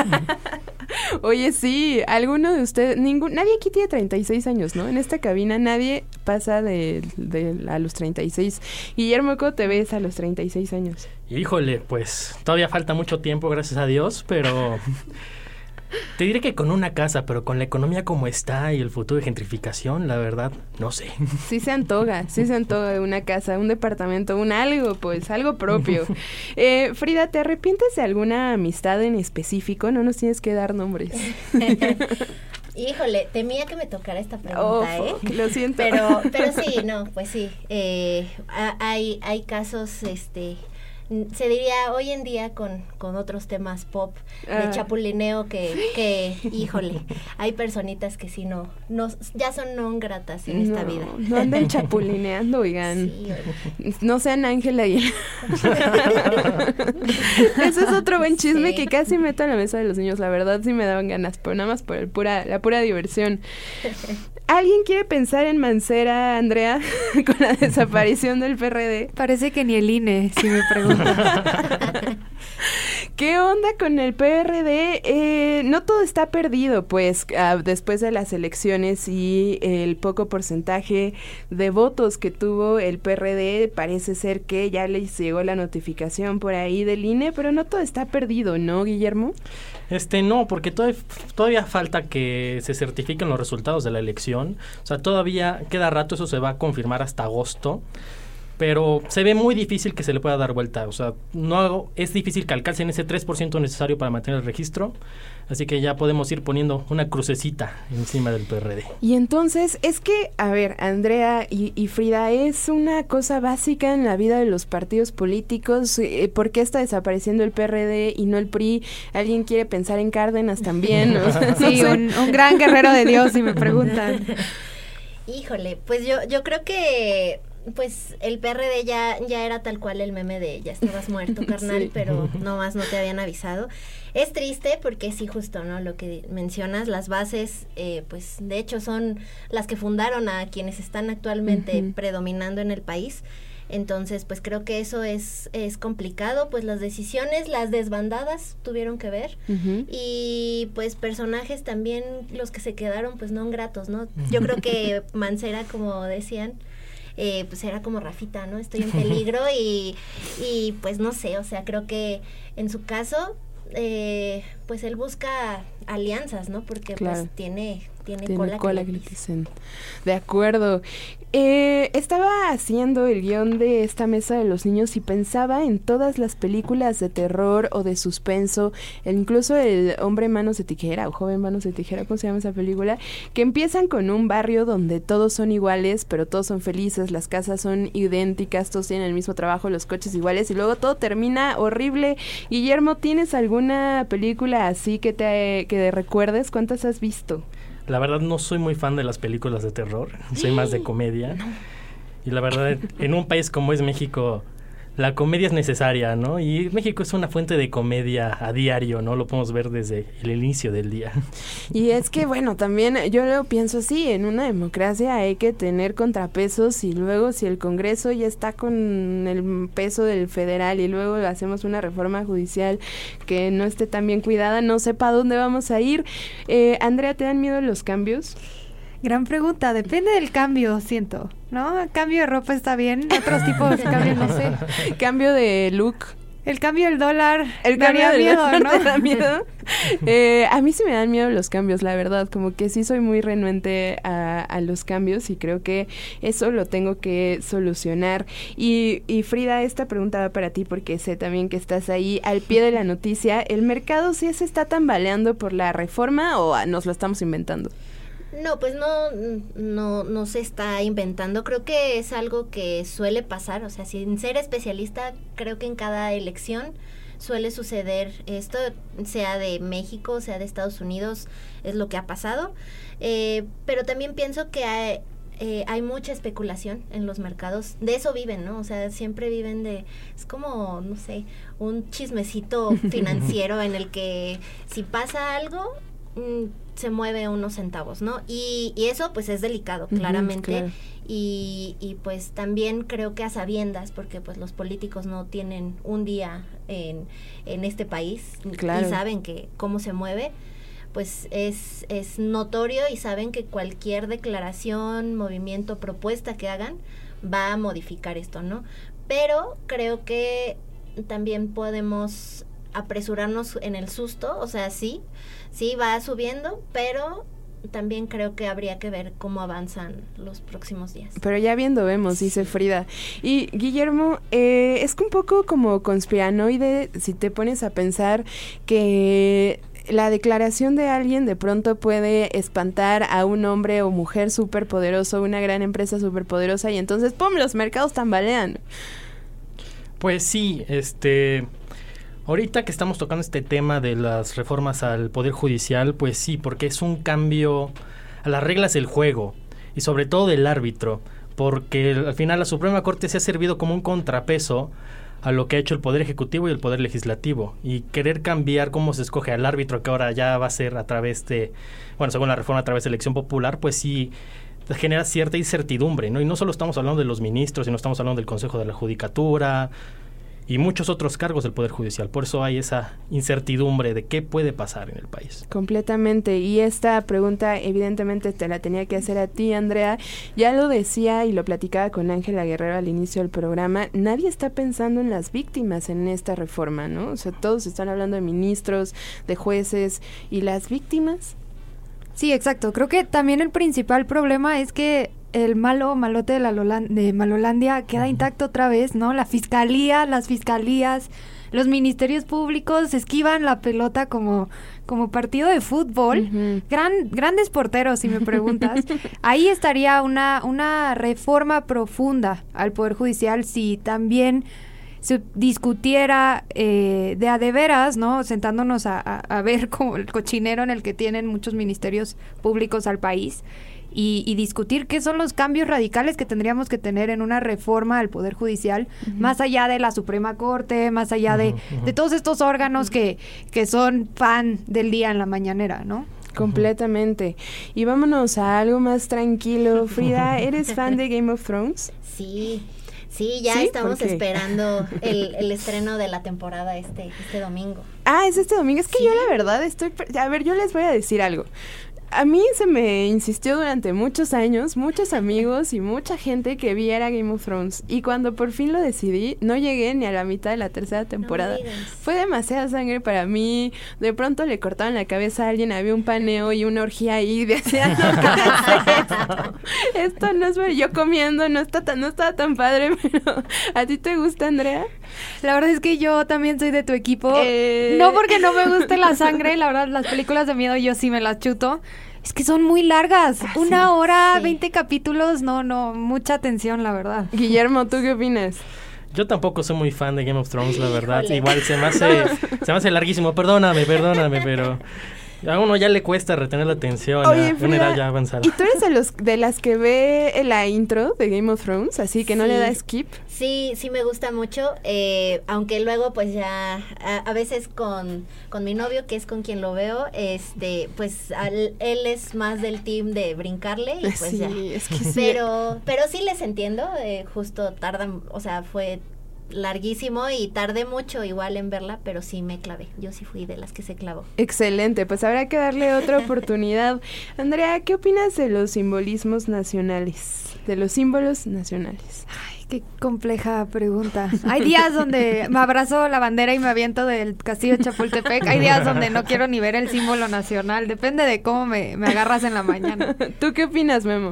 S8: Oye, sí, alguno de ustedes, nadie aquí tiene 36 años, ¿no? En esta cabina nadie pasa de a los 36. Guillermo, ¿cómo te ves a los 36 años?
S14: Híjole, pues todavía falta mucho tiempo, gracias a Dios, pero te diré que con una casa, pero con la economía como está y el futuro de gentrificación, la verdad, no sé.
S8: Sí se antoja una casa, un departamento, algo propio. Frida, ¿te arrepientes de alguna amistad en específico? No nos tienes que dar nombres.
S12: Híjole, temía que me tocara esta pregunta,
S8: Lo siento.
S12: Pero sí, no, pues sí. Hay casos, se diría hoy en día con otros temas pop de chapulineo que híjole, hay personitas que sí no ya son no gratas en esta vida.
S8: No anden chapulineando, oigan. Sí, no sean Ángela y eso es otro buen chisme que casi meto a la mesa de los niños, la verdad sí me daban ganas, pero nada más por la pura diversión. ¿Alguien quiere pensar en Mancera, Andrea, con la desaparición del PRD?
S13: Parece que ni el INE, si me preguntan.
S8: ¿Qué onda con el PRD? No todo está perdido, pues, después de las elecciones y el poco porcentaje de votos que tuvo el PRD, parece ser que ya les llegó la notificación por ahí del INE, pero no todo está perdido, ¿no, Guillermo?
S14: No, porque todavía falta que se certifiquen los resultados de la elección. O sea, todavía queda rato, eso se va a confirmar hasta agosto. pero se ve muy difícil que se le pueda dar vuelta. O sea, es difícil que alcancen ese 3% necesario para mantener el registro, así que ya podemos ir poniendo una crucecita encima del PRD.
S8: Y entonces, es que, a ver, Andrea y Frida, es una cosa básica en la vida de los partidos políticos. ¿Por qué está desapareciendo el PRD y no el PRI? ¿Alguien quiere pensar en Cárdenas también? O sea,
S13: sí, un gran guerrero de Dios, si me preguntan.
S12: Híjole, pues yo creo que pues el PRD ya era tal cual el meme de ya estabas muerto, carnal, sí. Pero nomás no te habían avisado. Es triste porque sí, justo, ¿no? Lo que mencionas, las bases, pues de hecho son las que fundaron a quienes están actualmente predominando en el país. Entonces, pues creo que eso es complicado, pues las decisiones, las desbandadas tuvieron que ver, y pues personajes también, los que se quedaron, pues no gratos, ¿no? Yo creo que Mancera, como decían, pues era como Rafita, ¿no? Estoy en peligro y pues no sé, o sea, creo que en su caso, pues él busca alianzas, ¿no? Porque claro, pues tiene cola que le pisen.
S8: De acuerdo. Estaba haciendo el guión de esta mesa de los niños y pensaba en todas las películas de terror o de suspenso, incluso el hombre manos de tijera o joven manos de tijera, ¿cómo se llama esa película? Que empiezan con un barrio donde todos son iguales, pero todos son felices, las casas son idénticas, todos tienen el mismo trabajo, los coches iguales, y luego todo termina horrible. Guillermo, ¿tienes alguna película así que recuerdes? ¿Cuántas has visto?
S14: La verdad no soy muy fan de las películas de terror, soy más de comedia. No. Y la verdad, en un país como es México, la comedia es necesaria, ¿no? Y México es una fuente de comedia a diario, ¿no? Lo podemos ver desde el inicio del día.
S8: Y es que, bueno, también yo lo pienso así, en una democracia hay que tener contrapesos, y luego si el Congreso ya está con el peso del federal y luego hacemos una reforma judicial que no esté tan bien cuidada, no sé para dónde vamos a ir. Andrea, ¿te dan miedo los cambios?
S13: Gran pregunta, depende del cambio, siento, ¿no? Cambio de ropa está bien, otros tipos de cambios no sé.
S8: Cambio de look.
S13: El cambio del dólar.
S8: El cambio del dólar, ¿no? ¿Te da miedo? A mí sí me dan miedo los cambios, la verdad, como que sí soy muy renuente a los cambios y creo que eso lo tengo que solucionar. Y Frida, esta pregunta va para ti porque sé también que estás ahí al pie de la noticia. ¿El mercado sí se está tambaleando por la reforma o nos lo estamos inventando?
S12: No, pues no se está inventando. Creo que es algo que suele pasar, o sea, sin ser especialista, creo que en cada elección suele suceder esto, sea de México, sea de Estados Unidos, es lo que ha pasado. Pero también pienso que hay mucha especulación en los mercados, de eso viven, ¿no? O sea, siempre viven es como, no sé, un chismecito financiero en el que si pasa algo, se mueve unos centavos, ¿no? Y eso pues es delicado, claramente. Claro. Y pues también creo que a sabiendas, porque pues los políticos no tienen un día en este país, claro, y saben que cómo se mueve, pues es notorio, y saben que cualquier declaración, movimiento, propuesta que hagan va a modificar esto, ¿no? Pero creo que también podemos apresurarnos en el susto, o sea, sí va subiendo, pero también creo que habría que ver cómo avanzan los próximos días.
S8: Pero ya viendo vemos, dice Frida. Y Guillermo, es un poco como conspiranoide si te pones a pensar que la declaración de alguien de pronto puede espantar a un hombre o mujer superpoderoso, una gran empresa superpoderosa, y entonces ¡pum!, los mercados tambalean.
S14: Pues sí, ahorita que estamos tocando este tema de las reformas al Poder Judicial, pues sí, porque es un cambio a las reglas del juego y sobre todo del árbitro, porque al final la Suprema Corte se ha servido como un contrapeso a lo que ha hecho el Poder Ejecutivo y el Poder Legislativo, y querer cambiar cómo se escoge al árbitro, que ahora ya va a ser a través de, bueno, según la reforma, a través de elección popular, pues sí genera cierta incertidumbre, ¿no? Y no solo estamos hablando de los ministros, sino estamos hablando del Consejo de la Judicatura y muchos otros cargos del Poder Judicial. Por eso hay esa incertidumbre de qué puede pasar en el país.
S8: Completamente. Y esta pregunta evidentemente te la tenía que hacer a ti, Andrea. Ya lo decía y lo platicaba con Ángela Guerrero al inicio del programa. Nadie está pensando en las víctimas en esta reforma, ¿no? O sea, todos están hablando de ministros, de jueces, ¿y las víctimas?
S13: Sí, exacto. Creo que también el principal problema es que el malote de Malolandia queda intacto otra vez, ¿no? La fiscalía, las fiscalías, los ministerios públicos esquivan la pelota como partido de fútbol. Grandes porteros, si me preguntas. Ahí estaría una reforma profunda al Poder Judicial si también se discutiera de a de veras, ¿no? Sentándonos a ver como el cochinero en el que tienen muchos ministerios públicos al país y discutir qué son los cambios radicales que tendríamos que tener en una reforma al Poder Judicial, más allá de la Suprema Corte, más allá de todos estos órganos que son pan del día en la mañanera, ¿no?
S8: Completamente. Y vámonos a algo más tranquilo. Frida, ¿eres fan de Game of Thrones?
S12: Sí, ya estamos esperando el estreno de la temporada este domingo.
S8: Es este domingo. Es que yo la verdad a ver, yo les voy a decir algo. A mí se me insistió durante muchos años, muchos amigos y mucha gente que viera Game of Thrones. Y cuando por fin lo decidí, no llegué ni a la mitad de la tercera temporada. Fue demasiada sangre para mí. De pronto le cortaban la cabeza a alguien, había un paneo y una orgía ahí. Decía, esto no es bueno. Yo comiendo, no estaba tan padre, pero ¿a ti te gusta, Andrea?
S13: La verdad es que yo también soy de tu equipo. No porque no me guste la sangre, la verdad, las películas de miedo yo sí me las chuto. Es que son muy largas, 1 hora, 20 capítulos, no, mucha atención, la verdad.
S8: Guillermo, ¿tú qué opinas?
S14: Yo tampoco soy muy fan de Game of Thrones, la verdad. Igual se me hace larguísimo, perdóname, pero a uno ya le cuesta retener la atención.
S8: Oye,
S14: a una edad ya avanzada.
S8: ¿Y tú eres de las que ve la intro de Game of Thrones, así que no le da skip?
S12: Sí me gusta mucho, aunque luego pues ya a veces con mi novio, que es con quien lo veo, pues él es más del team de brincarle y pues
S8: sí,
S12: ya.
S8: Es que sí.
S12: Pero sí les entiendo, justo tardan, o sea, fue larguísimo y tardé mucho igual en verla, pero sí me clavé. Yo sí fui de las que se clavó.
S8: Excelente, pues habrá que darle otra oportunidad. Andrea, ¿qué opinas de los simbolismos nacionales? De los símbolos nacionales.
S13: Ay, qué compleja pregunta. Hay días donde me abrazo la bandera y me aviento del castillo de Chapultepec. Hay días donde no quiero ni ver el símbolo nacional. Depende de cómo me agarras en la mañana.
S8: ¿Tú qué opinas, Memo?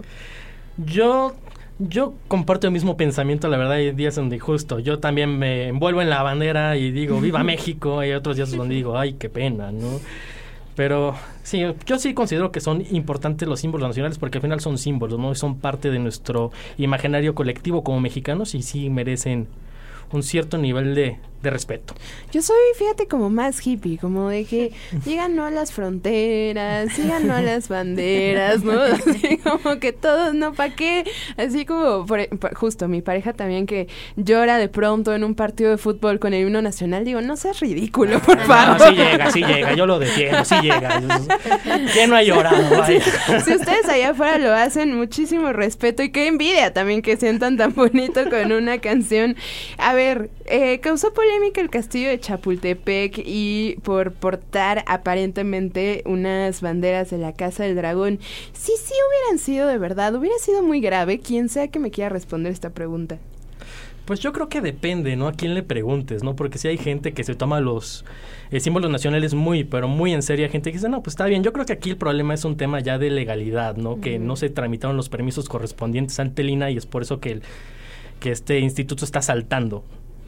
S14: Yo comparto el mismo pensamiento, la verdad. Hay días donde justo yo también me envuelvo en la bandera y digo, ¡viva México! Hay otros días donde digo, ¡ay, qué pena!, ¿no? Pero sí, yo sí considero que son importantes los símbolos nacionales porque al final son símbolos, ¿no? Son parte de nuestro imaginario colectivo como mexicanos y sí merecen un cierto nivel de respeto.
S8: Yo soy, fíjate, como más hippie, como de que llegan no a las fronteras, llegan no a las banderas, ¿no? Así como que todos, ¿no? ¿Para qué? Así como, justo, mi pareja también que llora de pronto en un partido de fútbol con el himno nacional, digo, no seas ridículo, por favor.
S14: No, sí llega, yo lo defiendo, sí llega. ¿Quién no ha llorado? Vaya.
S8: Si ustedes allá afuera lo hacen, muchísimo respeto y qué envidia también que sientan tan bonito con una canción. A ver, causó polémica el castillo de Chapultepec y por portar aparentemente unas banderas de la Casa del Dragón. Sí hubieran sido de verdad, hubiera sido muy grave. Quien sea que me quiera responder esta pregunta.
S14: Pues yo creo que depende, ¿no? A quién le preguntes, ¿no? Porque si hay gente que se toma los símbolos nacionales pero muy en serio, hay gente que dice, no, pues está bien. Yo creo que aquí el problema es un tema ya de legalidad, ¿no? Que no se tramitaron los permisos correspondientes ante el INAH y es por eso que este instituto está saltando.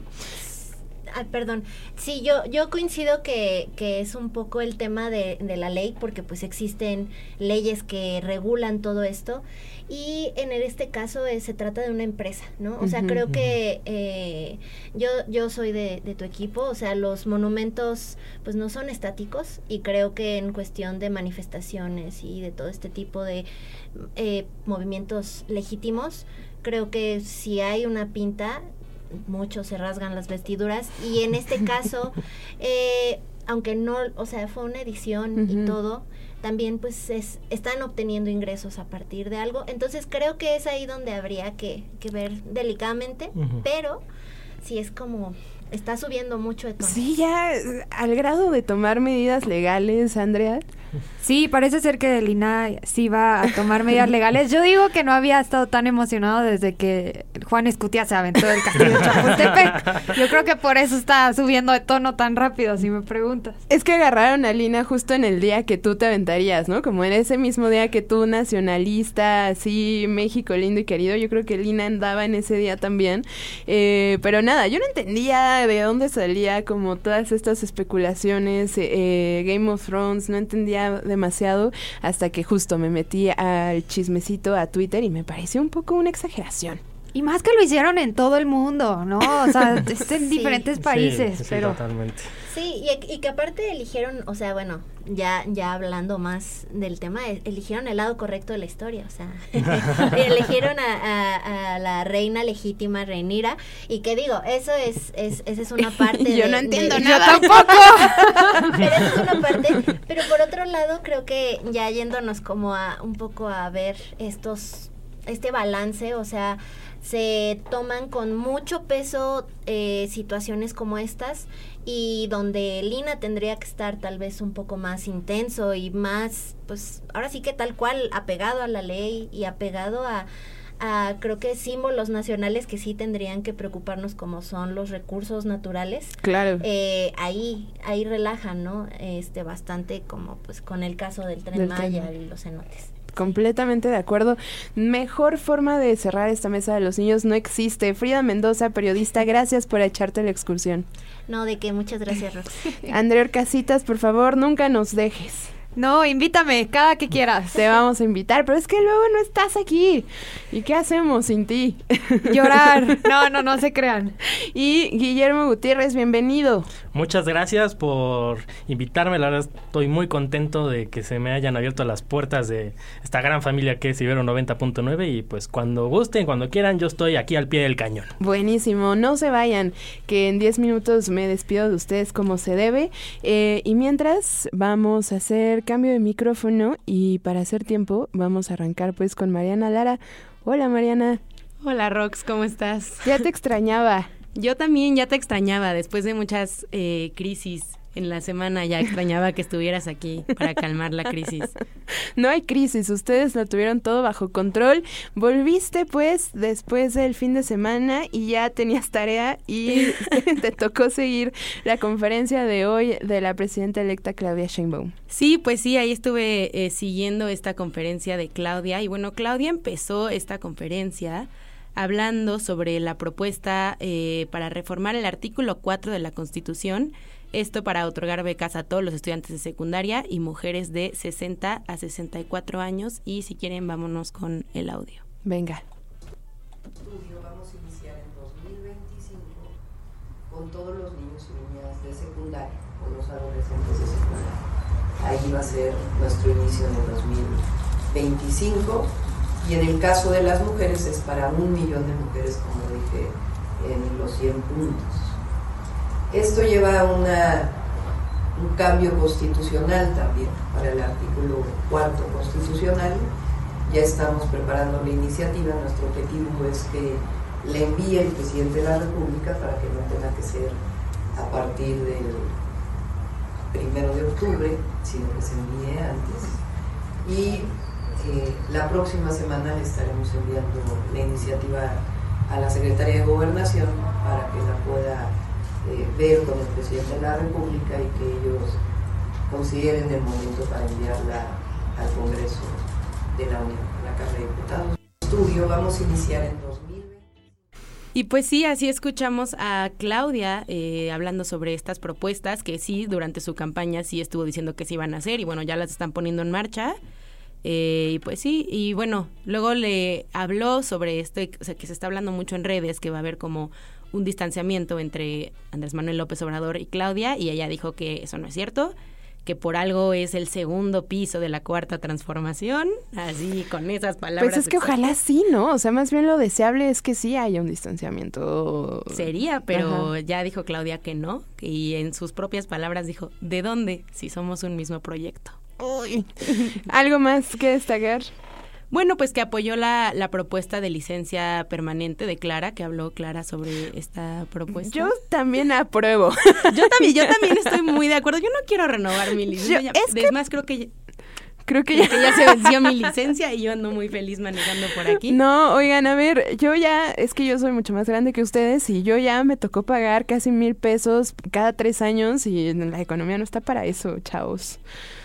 S12: Perdón, sí, yo coincido que es un poco el tema de la ley, porque pues existen leyes que regulan todo esto y en este caso se trata de una empresa, ¿no? O sea, creo que yo soy de tu equipo, o sea, los monumentos pues no son estáticos y creo que en cuestión de manifestaciones y de todo este tipo de movimientos legítimos, creo que si hay una pinta, muchos se rasgan las vestiduras y en este caso aunque no, o sea, fue una edición y todo, también pues están obteniendo ingresos a partir de algo, entonces creo que es ahí donde habría que ver delicadamente, pero sí es como está subiendo mucho de tono.
S8: Sí, ya al grado de tomar medidas legales, Andrea.
S13: Sí, parece ser que Lina sí va a tomar medidas legales. Yo digo que no había estado tan emocionado desde que Juan Escutia se aventó del castillo de Chapultepec. Yo creo que por eso está subiendo de tono tan rápido, si me preguntas.
S8: Es que agarraron a Lina justo en el día que tú te aventarías, ¿no? Como en ese mismo día que tú, nacionalista, así, México lindo y querido. Yo creo que Lina andaba en ese día también. Pero nada, yo no entendía de dónde salía como todas estas especulaciones, Game of Thrones, no entendía demasiado hasta que justo me metí al chismecito a Twitter y me pareció un poco una exageración.
S13: Y más que lo hicieron en todo el mundo, ¿no? O sea, en diferentes países,
S14: sí,
S13: pero...
S14: totalmente.
S12: Sí, y que aparte eligieron, o sea, bueno, ya hablando más del tema, eligieron el lado correcto de la historia, o sea, eligieron a la reina legítima, Rhaenyra, y que digo, esa es una parte
S8: yo no entiendo nada.
S13: Yo tampoco.
S12: Pero esa es una parte, pero por otro lado, creo que ya yéndonos como un poco a ver este balance, o sea, se toman con mucho peso situaciones como estas y donde Lina tendría que estar tal vez un poco más intenso y más, pues ahora sí que tal cual apegado a la ley y apegado a creo que símbolos nacionales que sí tendrían que preocuparnos, como son los recursos naturales.
S8: Claro.
S12: Ahí relajan, ¿no? Bastante, como pues con el caso del Tren Maya y los cenotes.
S8: Completamente de acuerdo. Mejor forma de cerrar esta mesa de los niños no existe. Frida Mendoza, periodista, gracias por echarte la excursión.
S12: No, de qué, muchas gracias, Rox.
S8: Andrea Orcasitas, por favor, nunca nos dejes.
S13: No, invítame, cada que quieras.
S8: Te vamos a invitar, pero es que luego no estás aquí. ¿Y qué hacemos sin ti?
S13: Llorar. No se crean.
S8: Y Guillermo Gutiérrez, bienvenido.
S14: Muchas gracias por invitarme, la verdad estoy muy contento de que se me hayan abierto las puertas de esta gran familia que es Ibero 90.9 y pues cuando gusten, cuando quieran, yo estoy aquí al pie del cañón.
S8: Buenísimo, no se vayan, que en 10 minutos me despido de ustedes como se debe, y mientras vamos a hacer cambio de micrófono y para hacer tiempo vamos a arrancar pues con Mariana Lara. Hola Mariana.
S15: Hola Rox, ¿cómo estás?
S8: Ya te extrañaba.
S15: Yo también ya te extrañaba, después de muchas crisis en la semana, ya extrañaba que estuvieras aquí para calmar la crisis.
S8: No hay crisis, ustedes lo tuvieron todo bajo control. Volviste pues después del fin de semana y ya tenías tarea y te tocó seguir la conferencia de hoy de la presidenta electa Claudia Sheinbaum.
S15: Sí, pues sí, ahí estuve siguiendo esta conferencia de Claudia y bueno, Claudia empezó esta conferencia hablando sobre la propuesta para reformar el artículo 4 de la Constitución, esto para otorgar becas a todos los estudiantes de secundaria y mujeres de 60 a 64 años. Y si quieren, vámonos con el audio.
S8: Venga.
S16: Vamos a iniciar en 2025 con todos los niños y niñas de secundaria, con los adolescentes de secundaria. Ahí va a ser nuestro inicio en el 2025. Y en el caso de las mujeres es para 1 millón de mujeres, como dije, en los 100 puntos. Esto lleva un cambio constitucional también para el artículo 4 constitucional. Ya estamos preparando la iniciativa. Nuestro objetivo es que le envíe el presidente de la República para que no tenga que ser a partir del 1 de octubre, sino que se envíe antes. Y la próxima semana le estaremos enviando la iniciativa a la Secretaría de Gobernación para que la pueda ver con el presidente de la República y que ellos consideren el momento para enviarla al Congreso de la Unión, a la Cámara de Diputados. Estudio vamos a iniciar en 2020.
S15: Y pues sí, así escuchamos a Claudia hablando sobre estas propuestas que sí, durante su campaña sí estuvo diciendo que se iban a hacer y bueno, ya las están poniendo en marcha. Y pues sí, y bueno, luego le habló sobre o sea, que se está hablando mucho en redes, que va a haber como un distanciamiento entre Andrés Manuel López Obrador y Claudia, y ella dijo que eso no es cierto, que por algo es el segundo piso de la cuarta transformación, así con esas palabras.
S8: Pues es que ojalá sí, ¿no? O sea, más bien lo deseable es que sí haya un distanciamiento.
S15: Sería, pero
S8: Ajá.
S15: Ya dijo Claudia que no, y en sus propias palabras dijo, ¿de dónde? Si somos un mismo proyecto.
S8: Uy. ¿Algo más que destacar?
S15: Bueno, pues que apoyó la propuesta de licencia permanente de Clara, que habló Clara sobre esta propuesta.
S8: Yo también apruebo.
S15: Yo también estoy muy de acuerdo. Yo no quiero renovar mi licencia. Es más, creo que Creo que ya se venció mi licencia y yo ando muy feliz manejando por aquí.
S8: No, oigan, a ver, es que yo soy mucho más grande que ustedes y yo ya me tocó pagar casi 1,000 pesos cada 3 años y la economía no está para eso, chavos.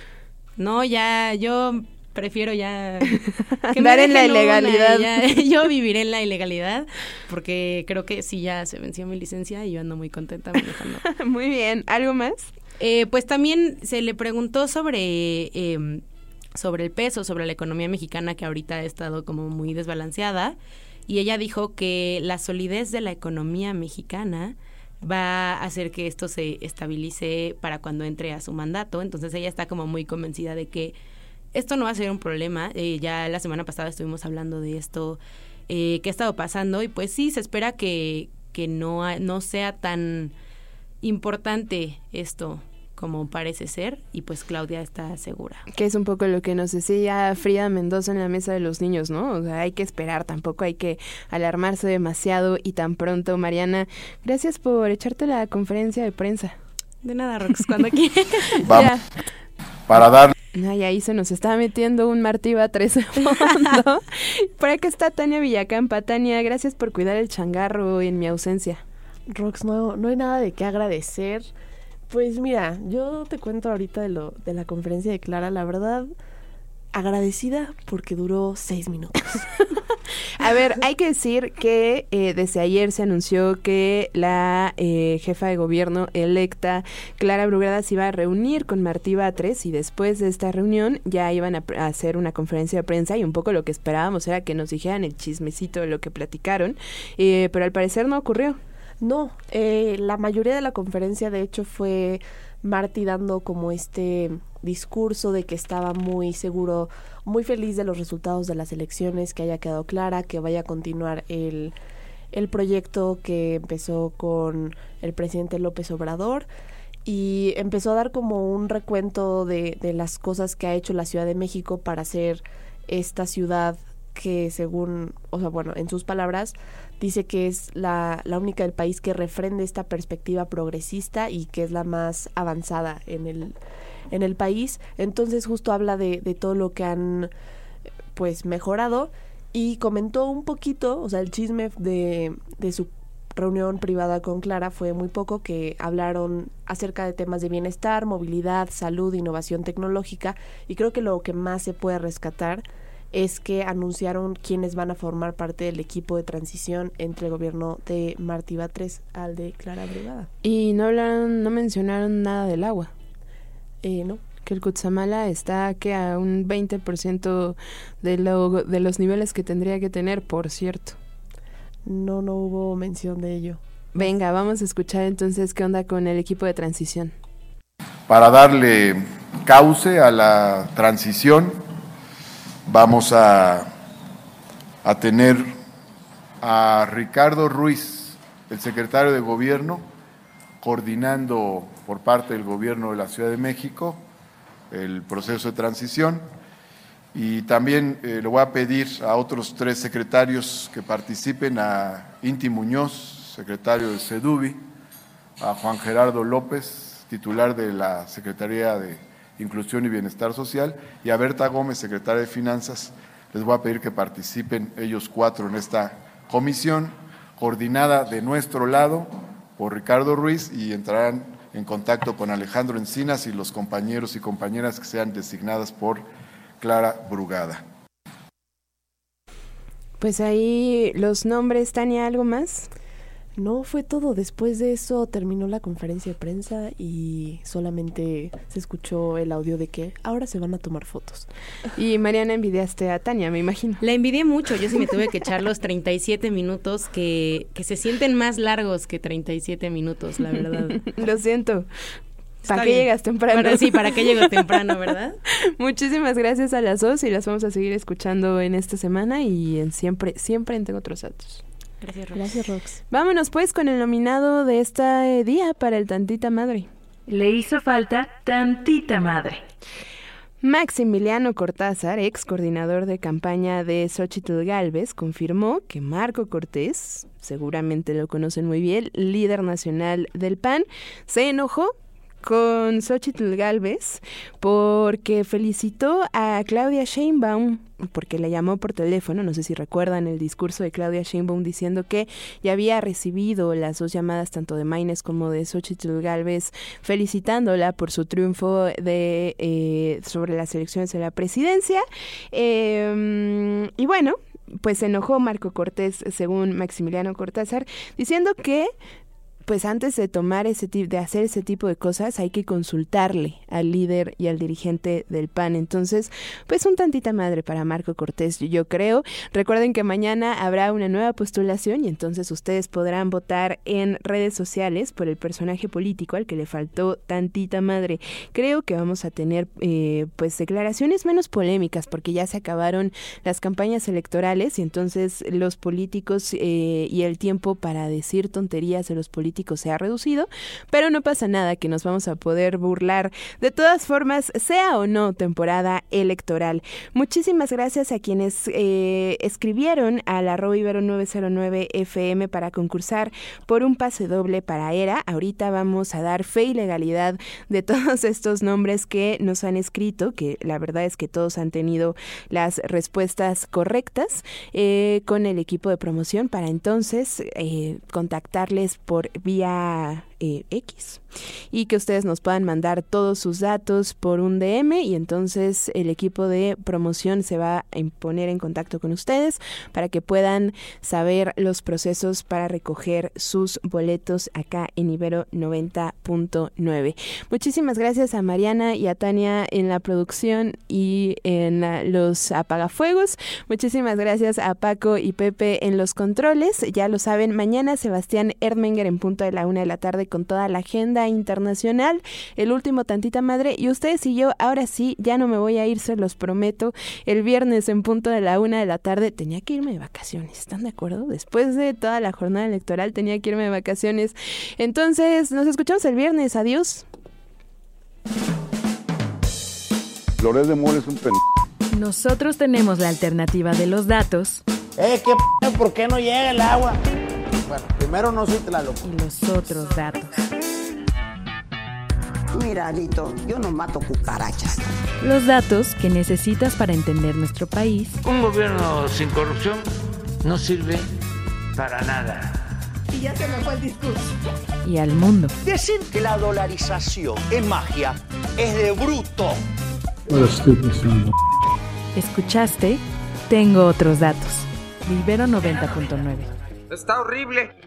S15: No, yo prefiero ya
S8: andar en la ilegalidad.
S15: Yo viviré en la ilegalidad porque creo que sí, ya se venció mi licencia y yo ando muy contenta manejando.
S8: Muy bien, ¿algo más?
S15: Pues también se le preguntó sobre el peso, sobre la economía mexicana que ahorita ha estado como muy desbalanceada y ella dijo que la solidez de la economía mexicana va a hacer que esto se estabilice para cuando entre a su mandato. Entonces ella está como muy convencida de que esto no va a ser un problema. Ya la semana pasada estuvimos hablando de esto que ha estado pasando y pues sí, se espera que no sea tan importante esto como parece ser, y pues Claudia está segura.
S8: Que es un poco lo que nos decía Frida Mendoza en la mesa de los niños, ¿no? O sea, hay que esperar, tampoco hay que alarmarse demasiado y tan pronto. Mariana, gracias por echarte la conferencia de prensa.
S15: De nada, Rox, cuando quieras.
S1: Vamos, para dar...
S8: Ay, ahí se nos está metiendo un Martí Batres en fondo. Por acá está Tania Villacampa. Tania, gracias por cuidar el changarro en mi ausencia.
S6: Rox, no hay nada de qué agradecer. Pues mira, yo te cuento ahorita de la conferencia de Clara, la verdad, agradecida porque duró 6 minutos.
S8: A ver, hay que decir que desde ayer se anunció que la jefa de gobierno electa, Clara Brugada, se iba a reunir con Martí Batres y después de esta reunión ya iban a hacer una conferencia de prensa y un poco lo que esperábamos era que nos dijeran el chismecito de lo que platicaron, pero al parecer no ocurrió.
S6: No, la mayoría de la conferencia de hecho fue Martí dando como este discurso de que estaba muy seguro, muy feliz de los resultados de las elecciones, que haya quedado clara, que vaya a continuar el proyecto que empezó con el presidente López Obrador, y empezó a dar como un recuento de las cosas que ha hecho la Ciudad de México para hacer esta ciudad que según, o sea, bueno, en sus palabras, dice que es la única del país que refrende esta perspectiva progresista y que es la más avanzada en el país. Entonces justo habla de todo lo que han pues mejorado y comentó un poquito, o sea, el chisme de su reunión privada con Clara fue muy poco, que hablaron acerca de temas de bienestar, movilidad, salud, innovación tecnológica, y creo que lo que más se puede rescatar es que anunciaron quiénes van a formar parte del equipo de transición entre el gobierno de Martí Batres al de Clara Brugada.
S8: Y no mencionaron nada del agua.
S6: No.
S8: Que el Cutzamala está que a un 20% de los niveles que tendría que tener, por cierto.
S6: No hubo mención de ello.
S8: Venga, vamos a escuchar entonces qué onda con el equipo de transición.
S1: Para darle cauce a la transición, vamos a tener a Ricardo Ruiz, el secretario de Gobierno, coordinando por parte del Gobierno de la Ciudad de México el proceso de transición, y también le voy a pedir a otros 3 secretarios que participen: a Inti Muñoz, secretario de SEDUBI, a Juan Gerardo López, titular de la Secretaría de Inclusión y Bienestar Social, y a Berta Gómez, secretaria de Finanzas. Les voy a pedir que participen ellos 4 en esta comisión, coordinada de nuestro lado por Ricardo Ruiz, y entrarán en contacto con Alejandro Encinas y los compañeros y compañeras que sean designadas por Clara Brugada.
S8: Pues ahí los nombres. Tania, ¿algo más?
S6: No, fue todo. Después de eso terminó la conferencia de prensa y solamente se escuchó el audio de que ahora se van a tomar fotos.
S8: Y Mariana, envidiaste a Tania, me imagino.
S15: La envidié mucho. Yo sí me tuve que echar los 37 minutos que se sienten más largos que 37 minutos, la verdad.
S8: Lo siento. ¿Para qué llegas temprano?
S15: ¿Para qué llego temprano, verdad?
S8: Muchísimas gracias a las 2 y las vamos a seguir escuchando en esta semana y en siempre en Tengo Otros Datos.
S6: Gracias, Rox.
S8: Vámonos pues con el nominado de este día para el Tantita Madre.
S2: Le hizo falta tantita madre.
S8: Maximiliano Cortázar, ex coordinador de campaña de Xóchitl Gálvez, confirmó que Marco Cortés, seguramente lo conocen muy bien, líder nacional del PAN, se enojó con Xóchitl Gálvez porque felicitó a Claudia Sheinbaum, porque le llamó por teléfono, no sé si recuerdan el discurso de Claudia Sheinbaum diciendo que ya había recibido las 2 llamadas tanto de Maynes como de Xóchitl Gálvez felicitándola por su triunfo sobre las elecciones de la presidencia. Y bueno, pues se enojó Marco Cortés, según Maximiliano Cortázar, diciendo que pues antes de hacer ese tipo de cosas hay que consultarle al líder y al dirigente del PAN. Entonces, pues un tantita madre para Marco Cortés, yo creo. Recuerden que mañana habrá una nueva postulación y entonces ustedes podrán votar en redes sociales por el personaje político al que le faltó tantita madre. Creo que vamos a tener pues declaraciones menos polémicas porque ya se acabaron las campañas electorales y entonces los políticos y el tiempo para decir tonterías de los políticos se ha reducido, pero no pasa nada, que nos vamos a poder burlar de todas formas, sea o no temporada electoral. Muchísimas gracias a quienes escribieron al @ibero909fm para concursar por un pase doble para ERA. Ahorita vamos a dar fe y legalidad de todos estos nombres que nos han escrito, que la verdad es que todos han tenido las respuestas correctas con el equipo de promoción para entonces contactarles por vía X y que ustedes nos puedan mandar todos sus datos por un DM y entonces el equipo de promoción se va a poner en contacto con ustedes para que puedan saber los procesos para recoger sus boletos acá en Ibero 90.9. Muchísimas gracias a Mariana y a Tania en la producción y en los apagafuegos. Muchísimas gracias a Paco y Pepe en los controles. Ya lo saben, mañana Sebastián Erdmenger en punto de la 1 de la tarde con toda la agenda internacional, el último tantita madre, y ustedes y yo, ahora sí, ya no me voy a ir, se los prometo, el viernes en punto de la 1 de la tarde, tenía que irme de vacaciones, ¿están de acuerdo? Después de toda la jornada electoral tenía que irme de vacaciones, entonces nos escuchamos el viernes, adiós.
S17: Loret de Mola es un
S2: Nosotros tenemos la alternativa de los datos.
S3: ¿Por qué no llega el agua? Bueno, primero no soy Tlaloc.
S2: Y los otros datos.
S4: Mira, Alito, yo no mato cucarachas.
S2: Los datos que necesitas para entender nuestro país.
S5: Un gobierno sin corrupción no sirve para nada.
S4: Y ya se me fue el discurso.
S2: Y al mundo.
S7: Decir que la dolarización es magia es de bruto.
S2: Escuchaste, tengo otros datos. De Ibero 90.9.
S18: Está horrible.